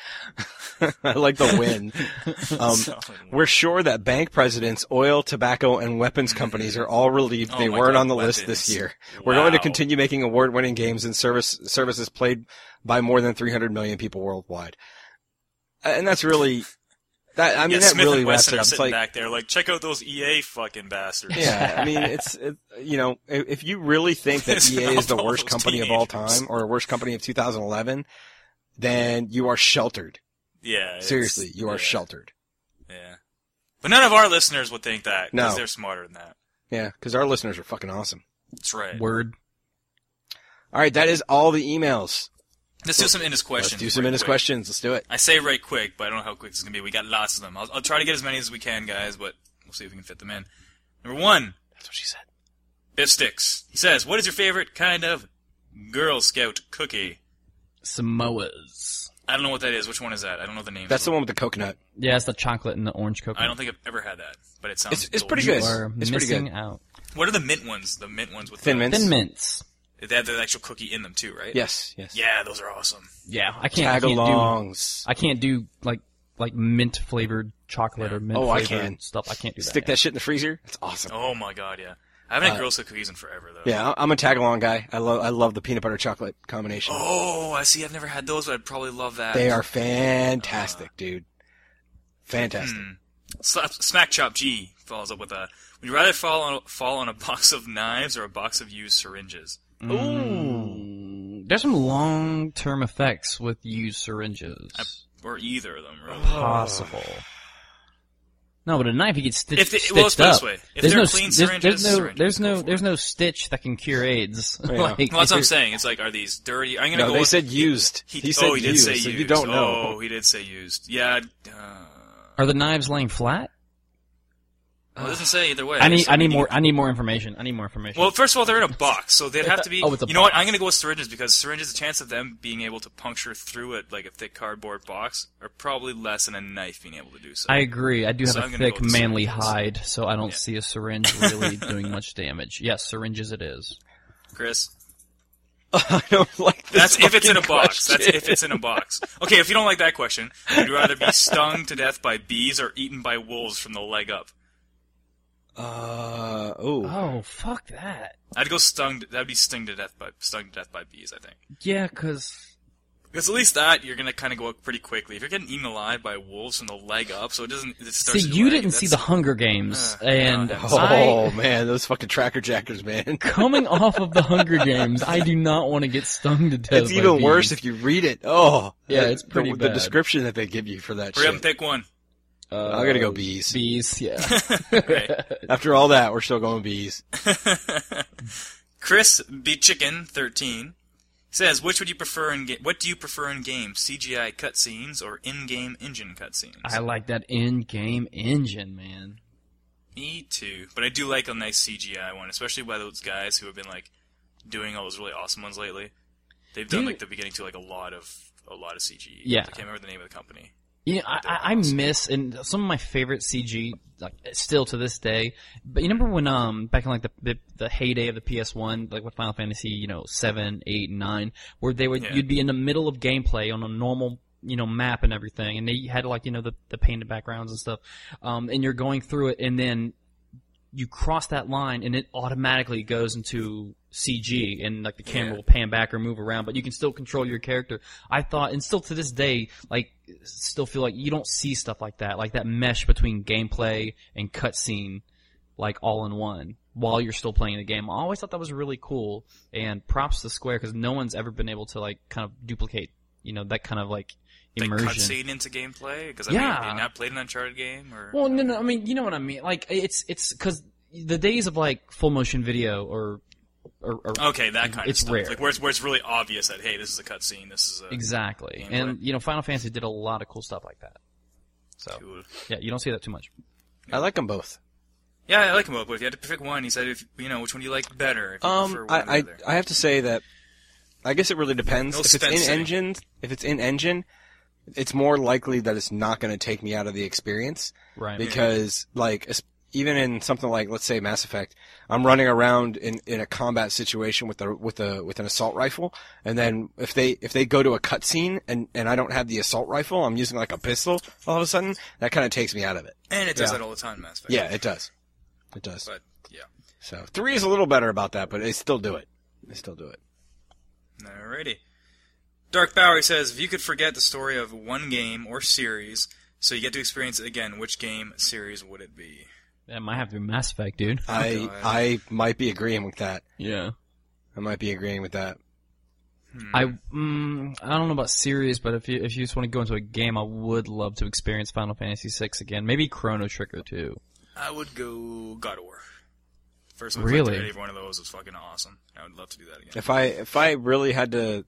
I like the win. Um, Solid win. we're sure that bank presidents, oil, tobacco, and weapons companies are all relieved Oh they my weren't God, on the list weapons. this year. We're going to Wow. continue making award-winning games and service services played by more than three hundred million people worldwide. Uh, And that's really that. I mean, yeah, that Smith really and wraps Wesson it are up. It's sitting like, back there, like, check out those E A fucking bastards. yeah, I mean, it's, it, you know, if, if you really think that It's E A is the all worst those company of all teenagers. time or the worst company of two thousand eleven, then you are sheltered. Yeah. it's- Seriously, you are yeah, sheltered. Yeah. But none of our listeners would think that because No. they're smarter than that. Yeah, because our listeners are fucking awesome. That's right. Word. All right, that is all the emails. Let's do some Indus questions. Let's do some right Indus quick. questions. Let's do it. I say right quick, but I don't know how quick it's going to be. We got lots of them. I'll, I'll try to get as many as we can, guys, but we'll see if we can fit them in. Number one, That's what she said. Biff Sticks. He says, what is your favorite kind of Girl Scout cookie? Samoas. I don't know what that is. Which one is that? I don't know the name. That's the one with the coconut. Yeah, it's the chocolate and the orange coconut. I don't think I've ever had that, but it sounds It's it's pretty delicious. good. You are It's pretty missing good. out. What are the mint ones? The mint ones with Thin the, mints. Thin mints. They have the actual cookie in them too, right? Yes, yes. Yeah, those are awesome. Yeah, I can't. I can't do. Tagalongs. I can't do like like mint flavored chocolate or mint Oh, I flavored can. stuff. I can't do that. Stick yeah. that shit in the freezer. It's awesome. Oh my god, yeah. I haven't had Uh, Girl Scout cookies in forever though. Yeah, I- I'm a tagalong guy. I love I love the peanut butter chocolate combination. Oh, I see. I've never had those, but I'd probably love that. They are fantastic, dude. Fantastic. Hmm. Slap, Smack Chop G follows up with a: would you rather fall on fall on a box of knives or a box of used syringes? Mm, there's some long term effects with used syringes. Or either of them, really. Possible. No, but a knife you get stitched, If they- stitched well, let's put it up. this way. If there's they're no, clean there's, syringes, there's no, syringes, there's go no, for there's it. no stitch that can cure AIDS. Yeah. Like, Well, that's if what I'm you're- saying. It's like, are these dirty? I'm gonna No, go. they with, said used. He, He said oh, he did used, say so used. you don't know. Oh, he did say used. Yeah. Uh, Are the knives laying flat? Well, it doesn't say either way. I need so I need maybe- more I need more information. I need more information. Well, first of all, they're in a box, so they'd have to be. Oh, it's a you know what? box. I'm going to go with syringes because syringes, the chance of them being able to puncture through it like a thick cardboard box are probably less than a knife being able to do so. I agree. I do have So a I'm gonna thick, go with the manly syringes. hide, so I don't Yeah. see a syringe really doing much damage. Yes, syringes it is. Chris, I don't like this. that's if it's in a fucking box. That's question. if it's in a box. Okay, if you don't like that question, would you rather be stung to death by bees or eaten by wolves from the leg up? Uh, oh. Oh, fuck that. I'd go stung. To, that'd be stung to death by stung to death by bees. I think. Yeah, because Because at least that you're gonna kind of go up pretty quickly. If you're getting eaten alive by wolves from the leg up, so it doesn't. It starts see, at you your leg, didn't see the that's- Hunger Games, Uh, and no, Oh, I, man, those fucking tracker jackers, man. coming off of the Hunger Games, I do not want to get stung to death. It's by even worse bees. if you read it. Oh. Yeah, the- it's pretty the, the bad. description that they give you for that Hurry up shit. and pick one. Uh, I'm gonna go bees. Bees, yeah. Okay. After all that, we're still going bees. Chris B Chicken thirteen says, "Which would you prefer in ga- What do you prefer in games? C G I cutscenes or in-game engine cutscenes?" I like that in-game engine, man. Me too, but I do like a nice C G I one, especially by those guys who have been like doing all those really awesome ones lately. They've done Dude. like the beginning to like a lot of a lot of C G. Yeah. I can't remember the name of the company. You know, I, I, I miss and some of my favorite C G, like still to this day. But you remember when, um, back in like the the, the heyday of the P S one, like with Final Fantasy, you know, seven, eight, and nine, where they would Yeah. you'd be in the middle of gameplay on a normal, you know, map and everything, and they had like you know the the painted backgrounds and stuff, um, and you're going through it, and then you cross that line, and it automatically goes into C G, and like the camera Yeah. will pan back or move around, but you can still control your character. I thought, and still to this day, like, still feel like you don't see stuff like that, like that mesh between gameplay and cutscene, like all in one, while you're still playing the game. I always thought that was really cool, and props to Square because no one's ever been able to like kind of duplicate, you know, that kind of like Like immersion. cutscene into gameplay? Because I Yeah. mean, have you not played an Uncharted game? Or Well, no, no, I mean, you know what I mean. Like, it's it's because the days of like full motion video or or, or okay, that kind it's of stuff. rare. Like where it's, where it's really obvious that hey, this is a cutscene. This is a exactly, Gameplay. and you know, Final Fantasy did a lot of cool stuff like that. So cool. yeah, you don't see that too much. I like them both. Yeah, I like him up, but if you had to pick one, he said, if you know, which one do you like better? If you Um, prefer one or the I, I other. I have to say that I guess it really depends. No if it's in Spencer. engine, if it's in engine, it's more likely that it's not going to take me out of the experience Right. because, like, es- even in something like, let's say, Mass Effect, I'm running around in, in a combat situation with a with a with an assault rifle, and then if they if they go to a cutscene and and I don't have the assault rifle, I'm using like a pistol. All of a sudden, that kind of takes me out of it. and it does yeah. that all the time, Mass Effect. Yeah, it does. It does. But yeah. So three is a little better about that, but they still do it. They still do it. Alrighty. Dark Bowery says, if you could forget the story of one game or series, so you get to experience it again, which game series would it be? That might have to be Mass Effect, dude. I God. I might be agreeing with that. Yeah. I might be agreeing with that. I mm, I don't know about series, but if you if you just want to go into a game, I would love to experience Final Fantasy six again. Maybe Chrono Trigger too. I would go God of War. First one Really? every one of those was fucking awesome. I would love to do that again. If I if I really had to,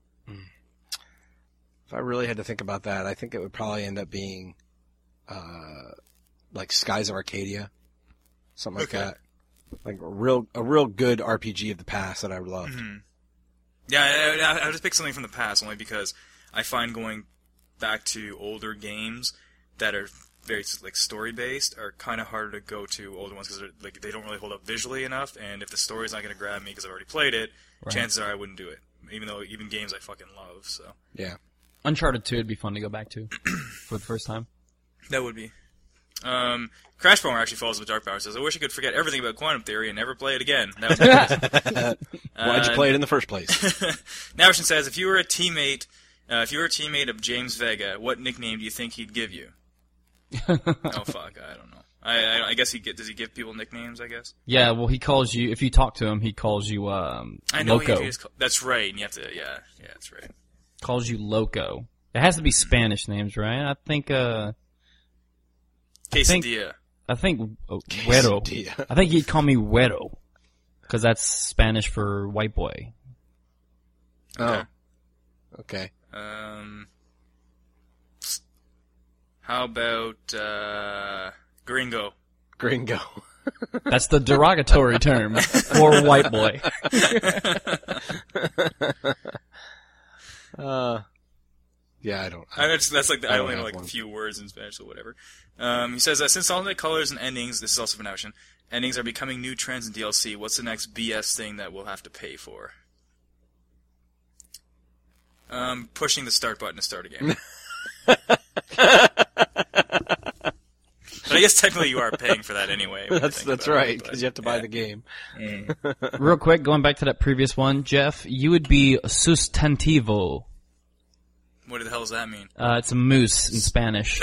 if I really had to think about that, I think it would probably end up being, uh, like Skies of Arcadia, something like Okay. that. Like a real a real good R P G of the past that I loved. Mhm. Yeah, I, I, I would just pick something from the past only because I find going back to older games that are very like story based are kind of harder to go to older ones because like they don't really hold up visually enough, and if the story's not going to grab me because I've already played it, Right. chances are I wouldn't do it. Even though even games I fucking love, so Yeah. Uncharted two would be fun to go back to for the first time. that would be. Um, Crash Bomber actually follows with Dark Power says, I wish I could forget everything about quantum theory and never play it again. That was Why'd you Uh, play it in the first place? Navishin says, if you were a teammate, uh, if you were a teammate of James Vega, what nickname do you think he'd give you? Oh fuck, I don't know. I, I, I guess he get, does he give people nicknames? I guess. Yeah, well, he calls you if you talk to him. He calls you um, I know loco. he is. That's right. And you have to. Yeah, yeah, that's right. Calls you loco. It has to be Spanish names, right? I think. Uh, think- Quesadilla. I think oh, güero. Quesadilla. I think he'd call me güero because that's Spanish for white boy. Oh. Okay. Um. How about uh, Gringo? Gringo. That's the derogatory term for white boy. uh, yeah, I don't. I, I, that's, that's like the, I I don't only know have like one. a few words in Spanish or whatever. Um, he says that since alternate colors and endings, this is also from Ocean, endings are becoming new trends in D L C. What's the next B S thing that we'll have to pay for? Um, pushing the start button to start a game. But I guess technically you are paying for that anyway. when you that's think that's about right, it, but, because you have to buy yeah. the game. Real quick, going back to that previous one, Jeff, you would be sustantivo. What the hell does that mean? Uh, it's a moose in Spanish.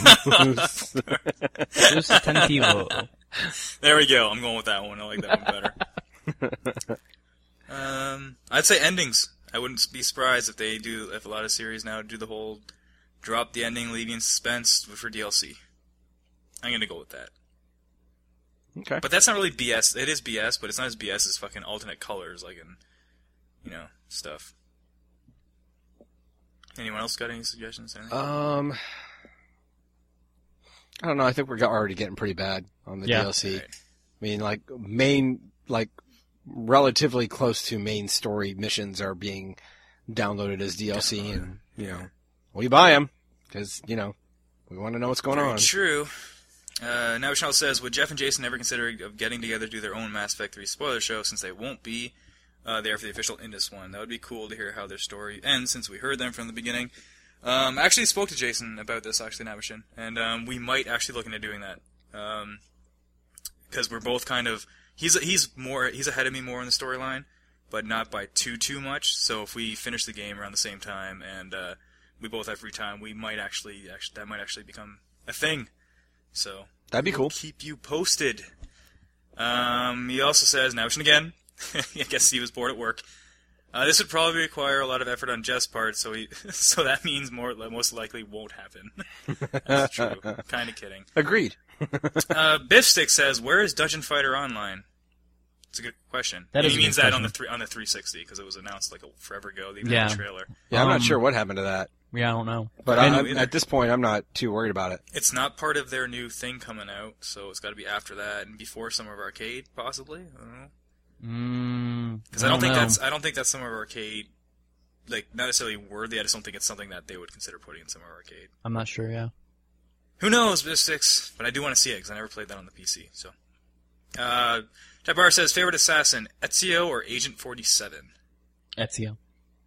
Sustantivo. There we go. I'm going with that one. I like that one better. um, I'd say endings. I wouldn't be surprised if they do, if a lot of series now do the whole drop the ending, leave you in suspense for D L C. I'm gonna go with that. Okay. But that's not really B S. It is B S, but it's not as B S as fucking alternate colors, like in, you know, stuff. Anyone else got any suggestions? Anything? Um, I don't know. I think we're already getting pretty bad on the Yeah. D L C. Right. I mean, like main, like relatively close to main story missions are being downloaded as D L C, Downloaded. and you know, we buy them because you know we want to know what's going Very on. true. Uh, now Chanel says, would Jeff and Jason ever consider of getting together to do their own Mass Effect three spoiler show, since they won't be uh, there for the official Indus one? That would be cool to hear how their story ends, since we heard them from the beginning. Um, I actually spoke to Jason about this, actually, Nabishin, and um, we might actually look into doing that. Because we're both kind of... He's he's more he's ahead of me more in the storyline, but not by too, too much. So if we finish the game around the same time, and uh, we both have free time, we might actually... actually that might actually become a thing. So That'd be we'll cool. Keep you posted. Um, he also says, now again, I guess he was bored at work. Uh, this would probably require a lot of effort on Jeff's part, so he, so that means more most likely won't happen. That's true. Kind of kidding. Agreed. Uh, Biffstick says, "Where is Dungeon Fighter Online?" It's a good question. That And is he a good means that on question. the three on the three sixty because it was announced like a forever ago. They even Yeah. had a trailer. Yeah, I'm Um, not sure what happened to that, Yeah, I don't know. but I I, don't I, either. at this point, I'm not too worried about it. It's not part of their new thing coming out, so it's got to be after that and before Summer of Arcade, possibly. I don't know. Mm, Because I don't think know. that's I don't think that's Summer of Arcade, like not necessarily worthy. I just don't think it's something that they would consider putting in Summer of Arcade. I'm not sure, yeah. Who knows, Mystics? But I do want to see it because I never played that on the P C. So, uh, Tabar says favorite assassin: Ezio or Agent forty-seven? Ezio.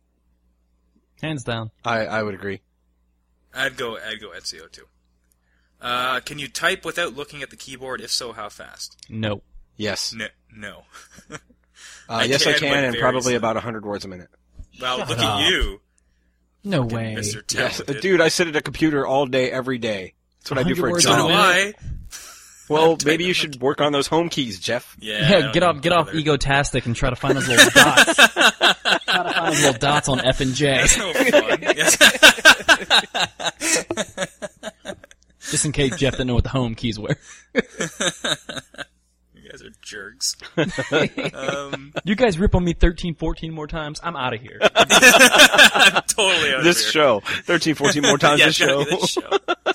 Hands down. I, I would agree. I'd go I'd go Ezio too. Uh, can you type without looking at the keyboard? If so, how fast? No. Yes. No. no. Uh, I yes, I can, can, but and very probably slowly. about one hundred words a minute. Well, Shut look up. at you, No way. Mister Yes, Talented. dude, I sit at a computer all day, every day. That's what I do for a one hundred words So a do job. minute. I. Well, I'm maybe you typing should work on those home keys, Jeff. Yeah. I Yeah, don't get off, even get off bother. egotastic and try to find those little dots. Try to find those little dots on F and J. That's no fun. Yes. Just in case Jeff didn't know what the home keys were. You guys are jerks. um, You guys rip on me thirteen, fourteen more times, I'm out of here. I'm totally out This of here. show. thirteen, fourteen more times yeah, this show. this show.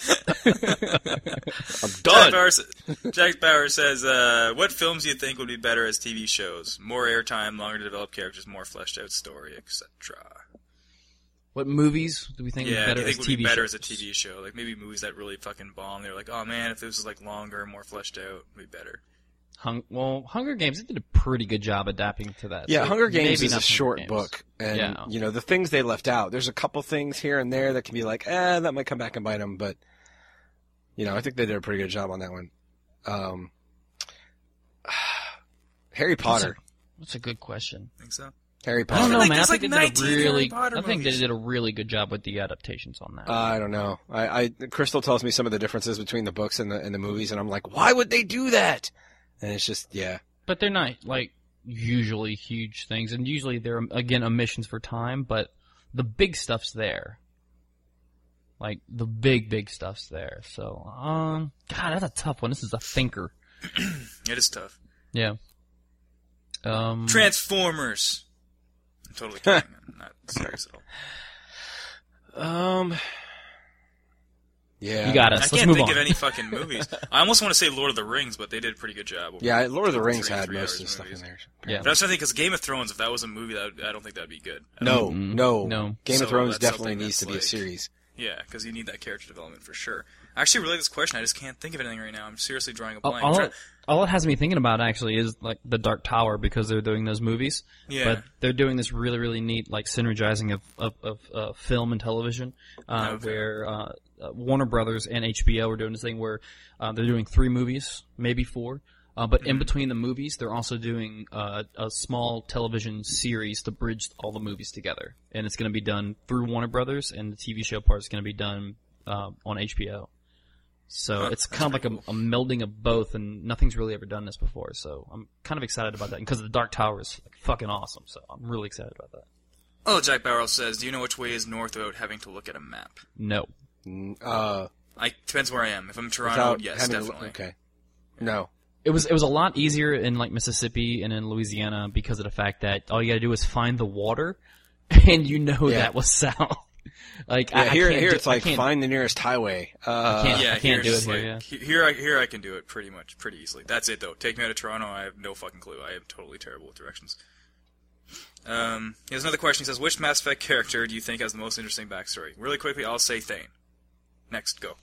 I'm Jack done. Bauer, s- Jack Bauer says, uh, what films do you think would be better as T V shows? More airtime, longer to develop characters, more fleshed out story, et cetera. What movies do we think Yeah, would be better do you think as would T be V better shows? as a T V show? Like maybe movies that really fucking bomb. They're like, oh man, if this was like longer, more fleshed out, it'd be better. Hung- well, Hunger Games, they did a pretty good job adapting to that. Yeah, so Hunger Games maybe is a not Hunger short Games. book, and Yeah. you know the things they left out. There's a couple things here and there that can be like, eh, that might come back and bite them, but you know, I think they did a pretty good job on that one. Um, Harry Potter, That's a good question. Think so? Harry I Potter. don't know, like man. I there's think like they did a nineteen Harry really, Potter I think they movies. did a really good job with the adaptations on that. Uh, I don't know. I, I Crystal tells me some of the differences between the books and the and the movies, and I'm like, why would they do that? And it's just, yeah, But they're not, like, usually huge things. And usually they're, again, omissions for time, but the big stuff's there. Like, the big, big stuff's there. So, um, God, that's a tough one. This is a thinker. It is tough. Yeah. Um, Transformers. I'm totally kidding. I'm not serious at all. um, Yeah. You got I us. Let's can't move think on. of any fucking movies. I almost want to say Lord of the Rings, but they did a pretty good job. over Yeah, Lord of the two, Rings three, had three most hours of the stuff in movies. there. Yeah. But I was trying to think, because Game of Thrones, if that was a movie, that would, I don't think that'd be good. I No, don't- Mm-mm. no, No. Game So of Thrones that's definitely something needs to that's be a like- series. Yeah, because you need that character development for sure. I actually really like this question. I just can't think of anything right now. I'm seriously drawing a All, blank. all, Try- it, all it has me thinking about actually is like the Dark Tower because they're doing those movies. Yeah. But they're doing this really, really neat like synergizing of of, of uh, film and television, uh, Okay. where uh, uh, Warner Brothers and H B O are doing this thing where uh, they're doing three movies, maybe four. Uh, but in between the movies, they're also doing uh, a small television series to bridge all the movies together, and it's going to be done through Warner Brothers, and the T V show part is going to be done uh, on H B O. So Huh, it's that's kind of like pretty a, a melding of both, and nothing's really ever done this before. So I'm kind of excited about that, because the Dark Tower is like, fucking awesome. So I'm really excited about that. Oh, Jack Barrel says, do you know which way is north without having to look at a map? No, Mm, Uh, I depends where I am. If I'm in Toronto, without yes, having to definitely. look- okay. No. it was it was a lot easier in like Mississippi and in Louisiana because of the fact that all you got to do is find the water, and you know Yeah. that was south. Like Yeah, I, I here, can't here do- it's I like can't- find the nearest highway. Uh, can't- Yeah, I can't here do it's it like, here, he- here, I, here I can do it pretty much, pretty easily. That's it though. Take me out of Toronto, I have no fucking clue. I am totally terrible with directions. Um, he has another question. He says, which Mass Effect character do you think has the most interesting backstory? Really quickly, I'll say Thane. Next, go.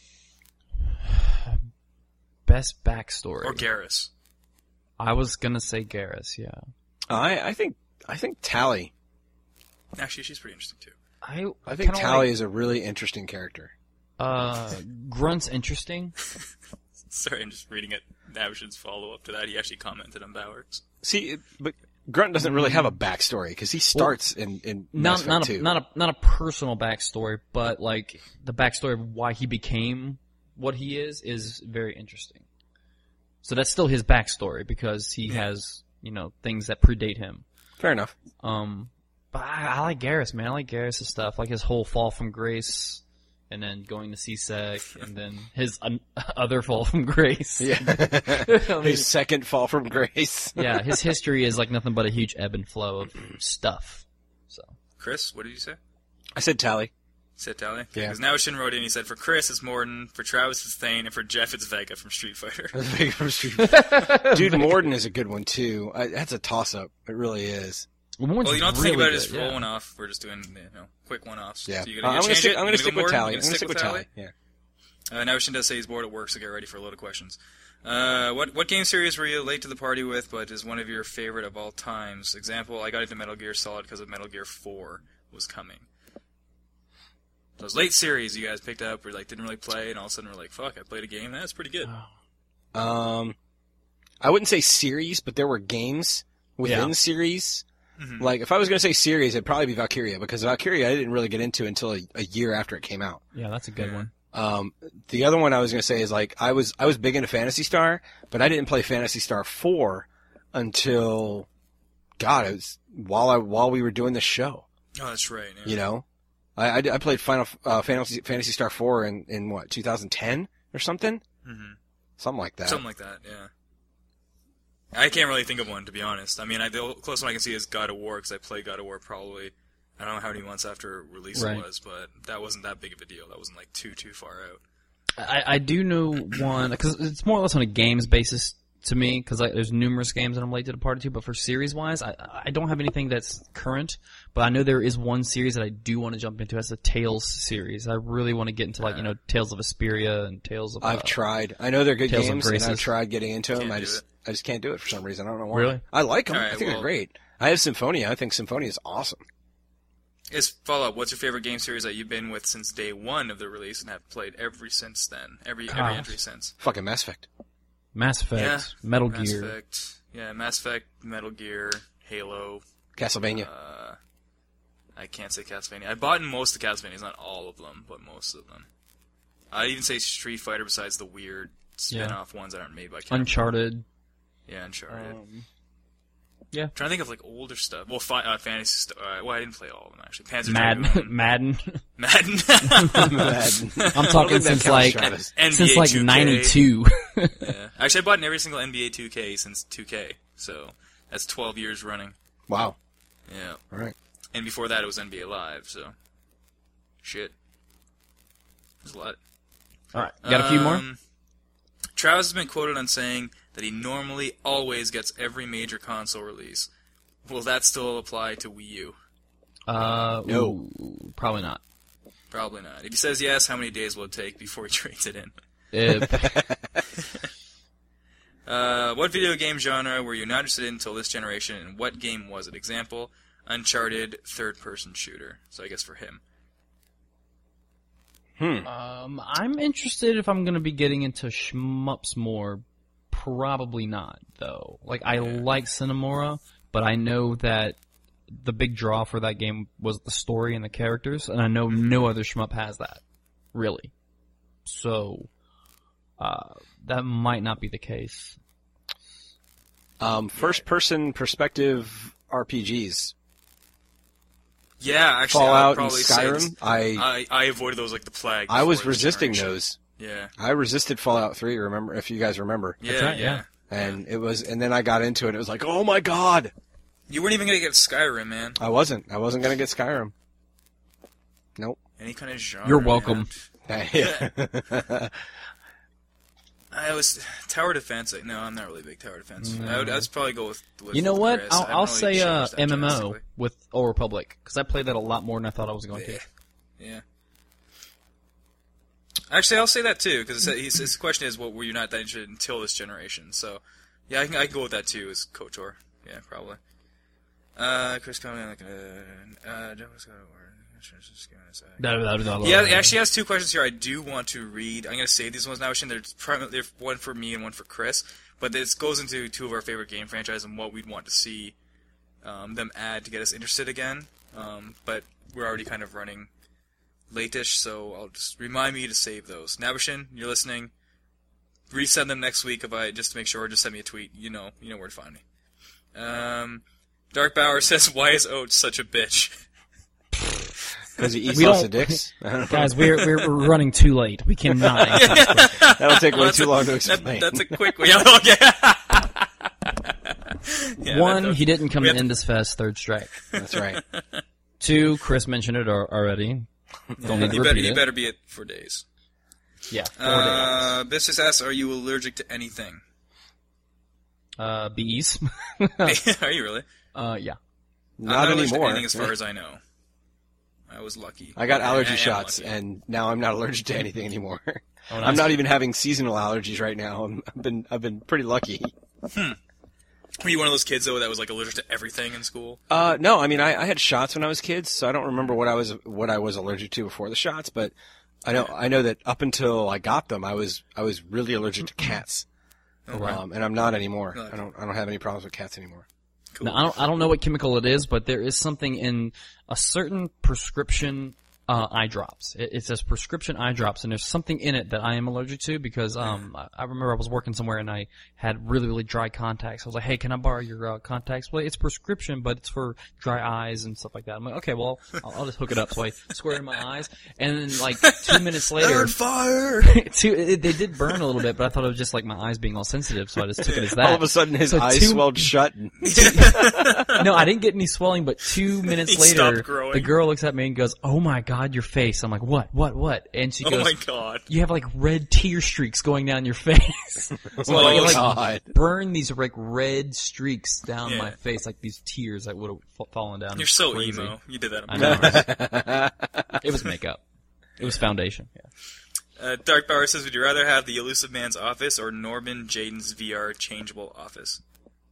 best backstory. Or Garrus. I was gonna say Garrus. Yeah, I, I think, I think Tally. Actually, she's pretty interesting too. I I think kinda Tally like, is a really interesting character. uh, Grunt's interesting. Sorry, I'm just reading it. Navishin's follow-up to that. He actually commented on Bowers. See, it- but Grunt doesn't really have a backstory because he starts in in Mass Not not Effect a, two. not a not a personal backstory, but like the backstory of why he became what he is is very interesting. So that's still his backstory because he Yeah. has you know things that predate him. Fair enough. Um, but I, I like Garrus, man. I like Garrus' stuff, like his whole fall from grace, and then going to C SEC, and then his un- other fall from grace. Yeah. I mean, His second fall from grace. yeah, his history is like nothing but a huge ebb and flow of stuff. So Chris, what did you say? I said Tally. Said Tally? Yeah. Because Navishin wrote in, he said, for Chris, it's Morden, for Travis, it's Thane, and for Jeff, it's Vega from Street Fighter. Dude, Morden is a good one too. I, that's a toss-up. It really is. well, Mord's Well, you don't have to really think about it good, as yeah. roll one-off. We're just doing, you know, quick one-offs. Yeah. So you Uh, gonna, I'm you gonna change stick. it? I'm You gonna stick go with Morden? Tally. You I'm gonna gonna stick with Tally. Yeah. Uh, Navishin does say he's bored at work, so get ready for a load of questions. Uh, what what game series were you late to the party with, but is one of your favorite of all times? Example, I got into Metal Gear Solid because of Metal Gear four was coming. Those late series you guys picked up, or like didn't really play, and all of a sudden were like, "Fuck, I played a game. That's pretty good." Um, I wouldn't say series, but there were games within Yeah. series. Mhm. Like if I was gonna say series, it'd probably be Valkyria because Valkyria I didn't really get into until a, a year after it came out. Yeah, that's a good Yeah. one. Um, the other one I was gonna say is like I was I was big into Phantasy Star, but I didn't play Phantasy Star four until God, it was while I while we were doing this show. Oh, that's right. Yeah. You know, I, I, I played Final uh, Fantasy Fantasy Star four in in what two thousand ten or something, hmm something like that. Something like that. Yeah. I can't really think of one, to be honest. I mean, I, the closest one I can see is God of War, because I played God of War probably, I don't know how many months after release Right. it was, but that wasn't that big of a deal. That wasn't like too, too far out. I, I do know one because it's more or less on a games basis to me because there's numerous games that I'm late to the party to. But for series wise, I I don't have anything that's current. But I know there is one series that I do want to jump into. That's the Tales series. I really want to get into like you know Tales of Asperia and Tales of. I've uh, tried. I know they're good Tales of games, and I've Graces. tried getting into them. Can't I do just it. I just can't do it for some reason. I don't know why. Really? I like them. All I right, think well- they're great. I have Symphonia. I think Symphonia is awesome. Is follow up. What's your favorite game series that you've been with since day one of the release and have played every since then? Every every Gosh. entry since. Fucking Mass Effect. Mass Effect, Yeah. Metal Mass Gear. Effect. Yeah, Mass Effect, Metal Gear, Halo. Castlevania. Uh, I can't say Castlevania. I bought in most of the Castlevanias, not all of them, but most of them. I'd even say Street Fighter besides the weird spin-off ones that aren't made by Capcom. Uncharted. Yeah, Uncharted. Um, yeah. trying to think of like older stuff. Well, fi- uh, fantasy stuff. Uh, well, I didn't play all of them actually. Panzer Madden. Dragoon, Madden. Madden. Madden. I'm talking since like Travis. N B A since like two K. ninety-two. Yeah. Actually, I bought in every single N B A two K since two K, so that's twelve years running. Wow. Yeah. All right. And before that, it was N B A Live. So, shit. There's a lot. All right, got a few more. Um, Travis has been quoted on saying that he normally always gets every major console release. Will that still apply to Wii U? Uh, No. ooh, probably not. Probably not. If he says yes, how many days will it take before he trades it in? If, Uh, what video game genre were you not interested in until this generation, and what game was it? Example, Uncharted third-person shooter. So I guess for him. Hmm. um, I'm interested if I'm going to be getting into shmups more. Probably not, though. Like, I Yeah. like Cinemora, but I know that the big draw for that game was the story and the characters, and I know no other shmup has that. Really. So, uh, that might not be the case. Um, first-person perspective R P Gs. Yeah, actually, I Fallout would and probably say Skyrim. this- I I, I avoided those like the plague. I was before this resisting generation. those. Yeah. I resisted Fallout three. Remember, if you guys remember, Yeah, right, yeah. yeah. and it was, and then I got into it. It was like, oh my god! You weren't even gonna get Skyrim, man. I wasn't. I wasn't gonna get Skyrim. Nope. Any kind of genre. You're welcome. Yeah. I was Tower Defense. No, I'm not really a big Tower Defense. I would, I'd probably go with. with You know what? Chris. I'll, I haven't I'll really say uh, changed that M M O drastically. with Old Republic, because I played that a lot more than I thought I was going to. Yeah. Actually, I'll say that too, because his question is, what were you not that interested in until this generation? So, yeah, I can, I can go with that too, as KOTOR. Yeah, probably. Uh, Chris coming like, uh, uh, Joe's got a word. Yeah, he actually has two questions here I do want to read. I'm going to save these ones now. There's primarily one for me and one for Chris. But this goes into two of our favorite game franchises and what we'd want to see um, them add to get us interested again. Um, but we're already kind of running late-ish, so I'll just remind me to save those. Nabashin, you're listening. Resend them next week if I just to make sure. Or just send me a tweet. You know, you know where to find me. Um, Dark Bauer says, "Why is Oates such a bitch?" Because he eats We lots don't- of dicks. Guys, we're, we're we're running too late. We cannot. answer this question. That'll take way Well, that's too a- long to that- explain. that's a quick one. Yeah, okay. Yeah, One, that- he didn't come we to have- Indus Fest, third strike. That's right. Two, Chris mentioned it al- already. Don't need to You better, repeat you it. better be it for days. Yeah, four Uh, this just asks, are you allergic to anything? days. Uh, bees. Are you really? uh, yeah. Not I'm allergic to anymore. anything as far as I know. I was lucky. I got I- I allergy am shots, lucky. and now I'm not allergic to anything anymore. Oh, I'm nice. not even having seasonal allergies right now. I'm, I've been I've been pretty lucky. Were you one of those kids though that was like allergic to everything in school? Uh, no, I mean I, I had shots when I was a kid, so I don't remember what I was what I was allergic to before the shots. But I know I know that up until I got them, I was I was really allergic to cats, Right. um, and I'm not anymore. Really? I don't I don't have any problems with cats anymore. Cool. Now, I don't I don't know what chemical it is, but there is something in a certain prescription uh, eye drops. It, it says prescription eye drops, and there's something in it that I am allergic to because um I, I remember I was working somewhere and I had really really dry contacts. I was like, hey, can I borrow your uh, contacts? Well, it's prescription, but it's for dry eyes and stuff like that. I'm like, okay, well, I'll, I'll just hook it up. So I square in my eyes, and then like two minutes later, fire! two, it, they did burn a little bit, but I thought it was just like my eyes being all sensitive, so I just took it as that. All of a sudden, his So eyes two- swelled shut. And No, I didn't get any swelling, but two minutes He later, stopped growing. the girl looks at me and goes, "Oh my god, your face." I'm like, "What? What? What?" And she Oh goes, my god. "You have like red tear streaks going down your face." So oh like, it, my like god! burned these like red streaks down Yeah. my face, like these tears that would have f- fallen down. You're It was so crazy. emo. You did that on I purpose. know. It was makeup. It was foundation. Yeah. Uh, Dark Power says, would you rather have the Elusive Man's office or Norman Jaden's V R changeable office?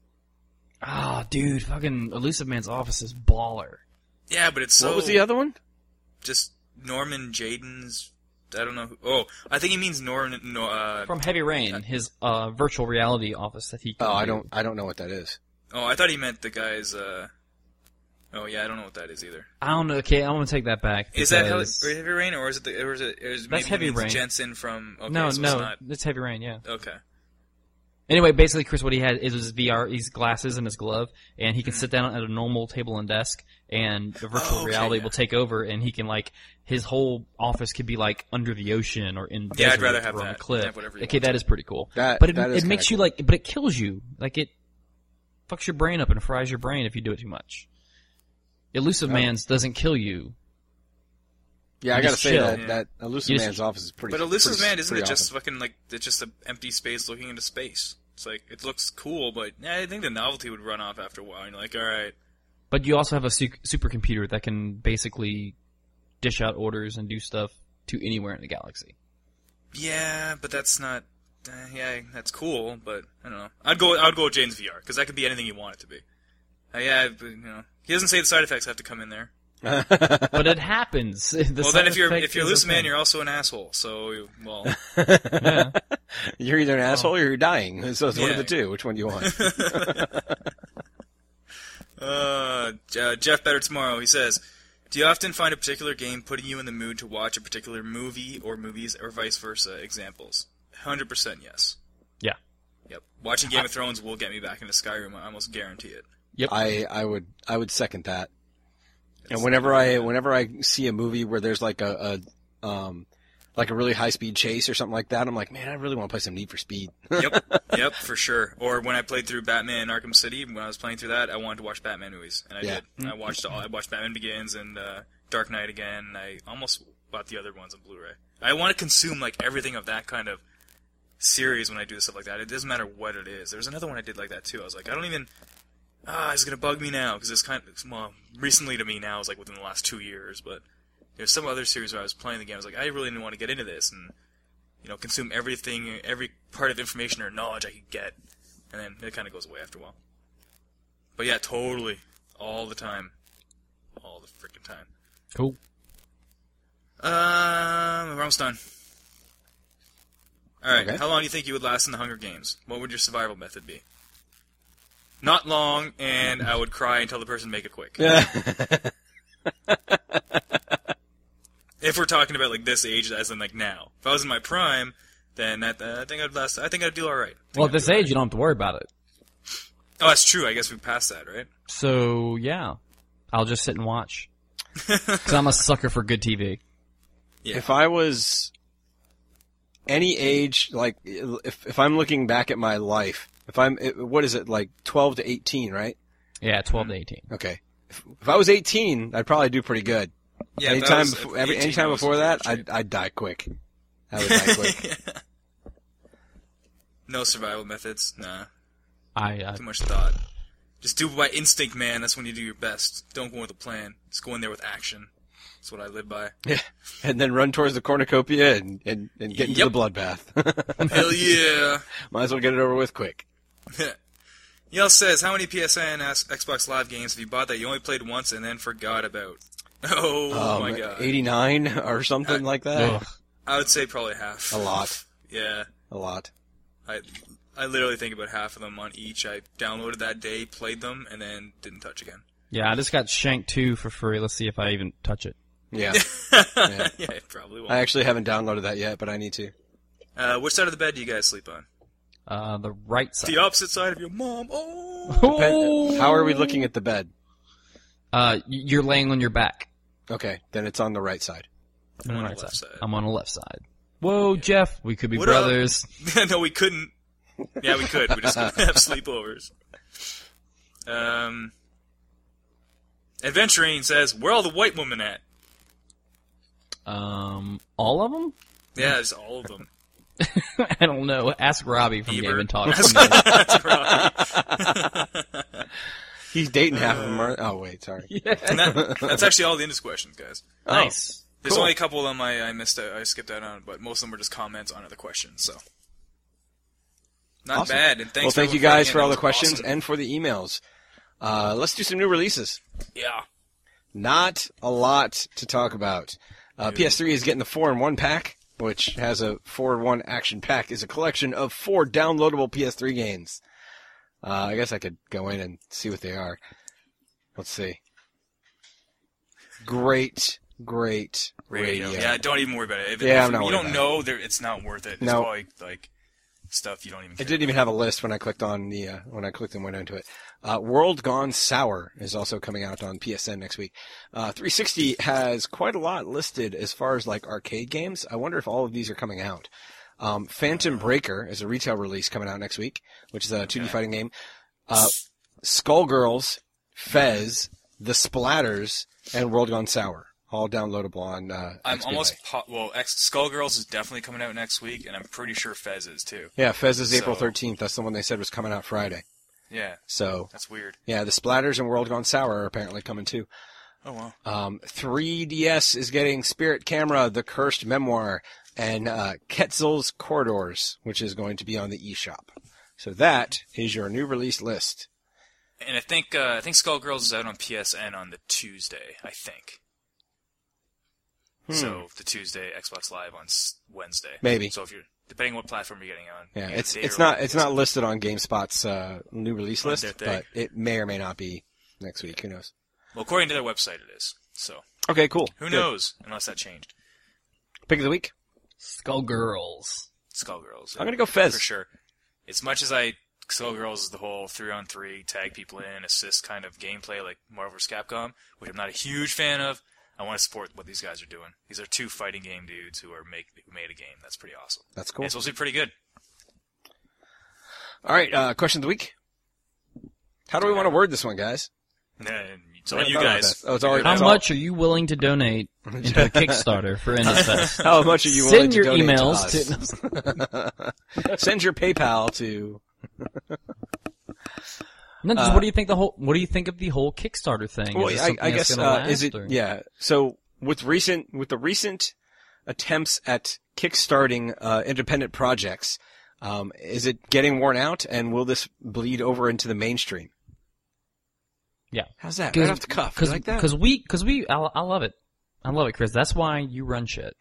Oh, dude, fucking Elusive Man's office is baller. Yeah, but it's so... What was the other one? Just Norman Jaden's... I don't know who... Oh, I think he means Norman... No, uh, From Heavy Rain, his uh, virtual reality office that he. Can Oh, I do. don't I don't know what that is. oh, I thought he meant the guy's... Uh, oh, yeah, I don't know what that is either. I don't know. Okay, I'm gonna take that back. Is that Hel- because- Heavy Rain, or is it the... Or is it, or is, That's maybe Heavy he means Rain. Jensen from... Okay, no, so no, it's not... it's Heavy Rain. Yeah. Okay. Anyway, basically, Chris, what he had is his V R, his glasses and his glove, and he can Mm-hmm. sit down at a normal table and desk, and the virtual Oh, okay, reality yeah. will take over, and he can like his whole office could be like under the ocean or in Yeah, I'd desert rather have or on that. a cliff. Have whatever you Okay, want. that is pretty cool. That- but it, that is it kinda makes you cool. like, but it kills you. Like it fucks your brain up and fries your brain if you do it too much. Elusive Oh. Man's doesn't kill you. Yeah, I You gotta just say chill. that Yeah. that Elusive You just- Man's office is pretty. But Elusive pretty, Man, isn't pretty it just awesome. fucking like it's just an empty space looking into space? It's like it looks cool, but yeah, I think the novelty would run off after a while. And you're like, all right, But you also have a su- supercomputer that can basically dish out orders and do stuff to anywhere in the galaxy. yeah, but that's not. Uh, yeah, that's cool, but I don't know. I'd go. I'd go with Jane's V R because that could be anything you want it to be. Uh, yeah, but, you know, he doesn't say the side effects have to come in there. But it happens. The Well, side then if you're effect if you're is Elusive a Man, thing. you're also an asshole. So, well, Yeah. You're either an asshole or you're dying. So it's one of Yeah. the two. Which one do you want? uh, J- Jeff Better Tomorrow. He says, "Do you often find a particular game putting you in the mood to watch a particular movie or movies, or vice versa? Examples." Hundred percent, yes. Yeah. Yep. Watching Game of Thrones will get me back into Skyrim. I almost guarantee it. I I would I would second that. And whenever I whenever I see a movie where there's like a, a um like a really high speed chase or something like that, I'm like, man, I really want to play some Need for Speed. Yep, yep, for sure. Or when I played through Batman Arkham City, when I was playing through that, I wanted to watch Batman movies, and I Yeah. did. I watched all. I watched Batman Begins and uh, Dark Knight again. I almost bought the other ones on Blu-ray. I want to consume like everything of that kind of series when I do stuff like that. It doesn't matter what it is. There's another one I did like that too. I was like, I don't even. Ah, it's gonna bug me now because it's kind of well, recently to me now is like within the last two years, but there's some other series where I was playing the game. I was like, I really didn't want to get into this and you know consume everything, every part of information or knowledge I could get, and then it kind of goes away after a while. But yeah, totally, all the time, all the freaking time. Cool. Um, we're almost done. All right, Okay. how long do you think you would last in the Hunger Games? What would your survival method be? Not long, and I would cry until the person make it quick. If we're talking about like this age, as in like now. If I was in my prime, then that uh, I think I'd last. I think I'd do all right. I think Well, at I'd this do all age, you don't have to worry about it. right. Oh, that's true. I guess we passed that, right? So, yeah. I'll just sit and watch. Because I'm a sucker for good T V. Yeah. If I was any age, like if if I'm looking back at my life, if I'm it- what is it like twelve to eighteen, right? Yeah, twelve to eighteen. Okay. If, if I was eighteen, I'd probably do pretty good. Yeah, if that anytime was- before, if every, eighteen, anytime I was before in that, shape. I'd I'd die quick. I would die quick. No survival methods. Nah. I, uh, Too much thought. Just do it by instinct, man. That's when you do your best. Don't go with a plan. Just go in there with action. That's what I live by. Yeah. And then run towards the cornucopia and, and, and get into Yep. the bloodbath. Hell yeah. Might as well get it over with quick. Yell says, how many P S N S Xbox Live games have you bought that you only played once and then forgot about? Oh, Um, my god. eighty-nine or something Uh, like that. ugh. I would say probably half. A lot. Yeah. A lot. I I literally think about half of them on each. I downloaded that day, played them, and then didn't touch again. Yeah, I just got Shank two for free. Let's see if I even touch it. Yeah. yeah, it probably won't. I actually haven't downloaded that yet, but I need to. Uh, which side of the bed do you guys sleep on? Uh, the right side. The opposite side of your mom. Oh! Depend- How are we looking at the bed? Uh, y- you're laying on your back. Okay, then it's on the right side. On I'm the on right the left side. side. I'm on the left side. Whoa, Jeff, we could be What up? brothers. No, we couldn't. Yeah, we could. We just couldn't have sleepovers. Um, Adventuring says, where all the white women at? Um, all of them? Yeah, it's all of them. I don't know. Ask Robbie from Bieber. Game and Talk. That's right. He's dating half of them. Are, oh wait, sorry. And that, that's actually all the Indus questions, guys. Nice. There's Cool. only a couple of them I, I missed out, I skipped out on, but most of them were just comments on other questions, so. Not Awesome. bad, and thanks Well, for thank you voting guys in. for all That the was questions awesome. and for the emails. Uh, let's do some new releases. Yeah. Not a lot to talk about. Uh, P S three is getting the four in one pack, which has a four in one action pack. Is a collection of four downloadable P S three games. Uh, I guess I could go in and see what they are. Let's see. Great, great radio. Radio. Yeah, don't even worry about it. If, Yeah, if I'm not you worried don't about know, there, it's not worth it. It's No. probably, like, stuff you don't even care It didn't even have a list when I clicked on the uh, when I clicked and went into it. Uh, World Gone Sour is also coming out on P S N next week. Uh, three sixty has quite a lot listed as far as like arcade games. I wonder if all of these are coming out. Um, Phantom Breaker is a retail release coming out next week, which is a two D fighting game. Uh, Skullgirls, Fez, The Splatters, and World Gone Sour all downloadable on. Uh, I'm X B L A. almost po- well. X- Skullgirls is definitely coming out next week, and I'm pretty sure Fez is too. Yeah, Fez is April So- thirteenth. That's the one they said was coming out Friday. Yeah, So that's weird. yeah, the Splatters and World Gone Sour are apparently coming too. Oh wow. Um, three D S is getting Spirit Camera, The Cursed Memoir, and uh, Quetzal's Corridors, which is going to be on the eShop. So that is your new release list. And I think uh, I think Skullgirls is out on P S N on the Tuesday. I think. Hmm. So the Tuesday, Xbox Live on s- Wednesday. Maybe. So if you're depending what platform you're getting on. Yeah, you get it's a day it's early. not it's not listed on GameSpot's uh, new release On list, their thing. but it may or may not be next week. Who knows? Well, according to their website, it is. So Okay, cool. who Good. knows? Unless that changed. Pick of the week. Skullgirls. Skullgirls. I'm gonna go Fez. For sure. As much as I Skullgirls is the whole three on three tag people in assist kind of gameplay like Marvel versus. Capcom, which I'm not a huge fan of. I want to support what these guys are doing. These are two fighting game dudes who are make who made a game that's pretty awesome. That's cool. And it's supposed to be pretty good. All right, uh, question of the week. How do we want to word this one, guys? And it's I on you thought about guys. that. Oh, it's already- How That's all- much are you willing to donate into the Kickstarter for IndusFest? How much are you willing Send to your donate emails to us? Send your PayPal to. No, just Uh, what do you think the whole? What do you think of the whole Kickstarter thing? Well, is this I, something I that's guess gonna uh, last, is it? or- Yeah. So with recent with the recent attempts at kickstarting uh, independent projects, um, is it getting worn out, and will this bleed over into the mainstream? Yeah. How's that? Right off the cuff. You like that? Because we, because we, I, I love it. I love it, Chris. That's why you run shit.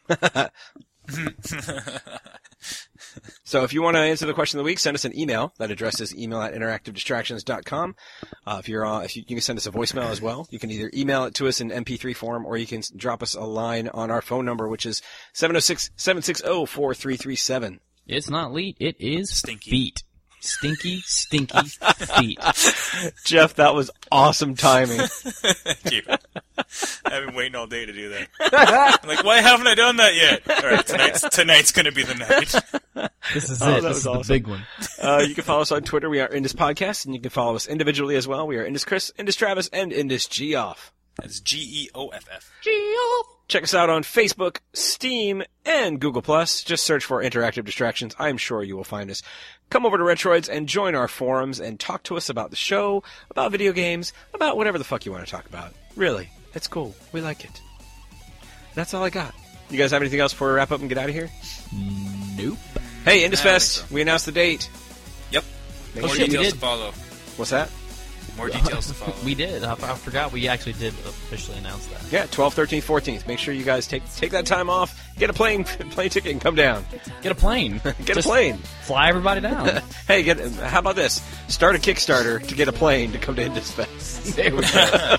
So if you want to answer the question of the week, send us an email. That address is email at interactive distractions dot com. Uh, if you're on, if you, you can send us a voicemail as well. You can either email it to us in M P three form, or you can s- drop us a line on our phone number, which is seven oh six, seven six zero, four three three seven. It's not leet. It is Stinky. feet. Stinky, stinky feet. Jeff, that was awesome timing. Thank you. I've been waiting all day to do that. I'm like, why haven't I done that yet? All right, tonight's tonight's gonna be the night. This is Oh, it. that This was is the awesome. big one. Uh, you can follow us on Twitter. We are Indus Podcast, and you can follow us individually as well. We are Indus Chris, Indus Travis, and Indus Geoff. That's G E O F F. Check us out on Facebook, Steam, and Google Plus. Just search for Interactive Distractions. I'm sure you will find us. Come over to Retroids and join our forums and talk to us about the show, about video games, about whatever the fuck you want to talk about. Really, it's cool. We like it. That's all I got. You guys have anything else before we wrap up and get out of here? Nope. Hey, Indus I don't Fest, think so. we announced the date. Yep. Make More sure you- shit, we details did. to follow. What's that? More details to follow. We did. I, I forgot. We actually did officially announce that. Yeah, twelfth, thirteenth, fourteenth. Make sure you guys take take that time off, get a plane plane ticket, and come down. Get a plane. Get Just a plane. Fly everybody down. Hey, get how about this? Start a Kickstarter to get a plane to come to Indus Fest. There we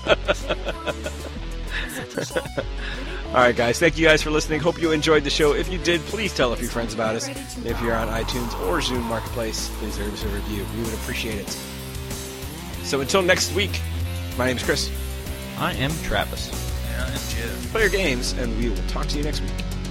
go. All right, guys. Thank you guys for listening. Hope you enjoyed the show. If you did, please tell a few friends about us. And if you're on iTunes or Zune Marketplace, please leave us a review. We would appreciate it. So until next week, my name is Chris. I am Travis. Yeah, and Jim. Play your games, and we will talk to you next week.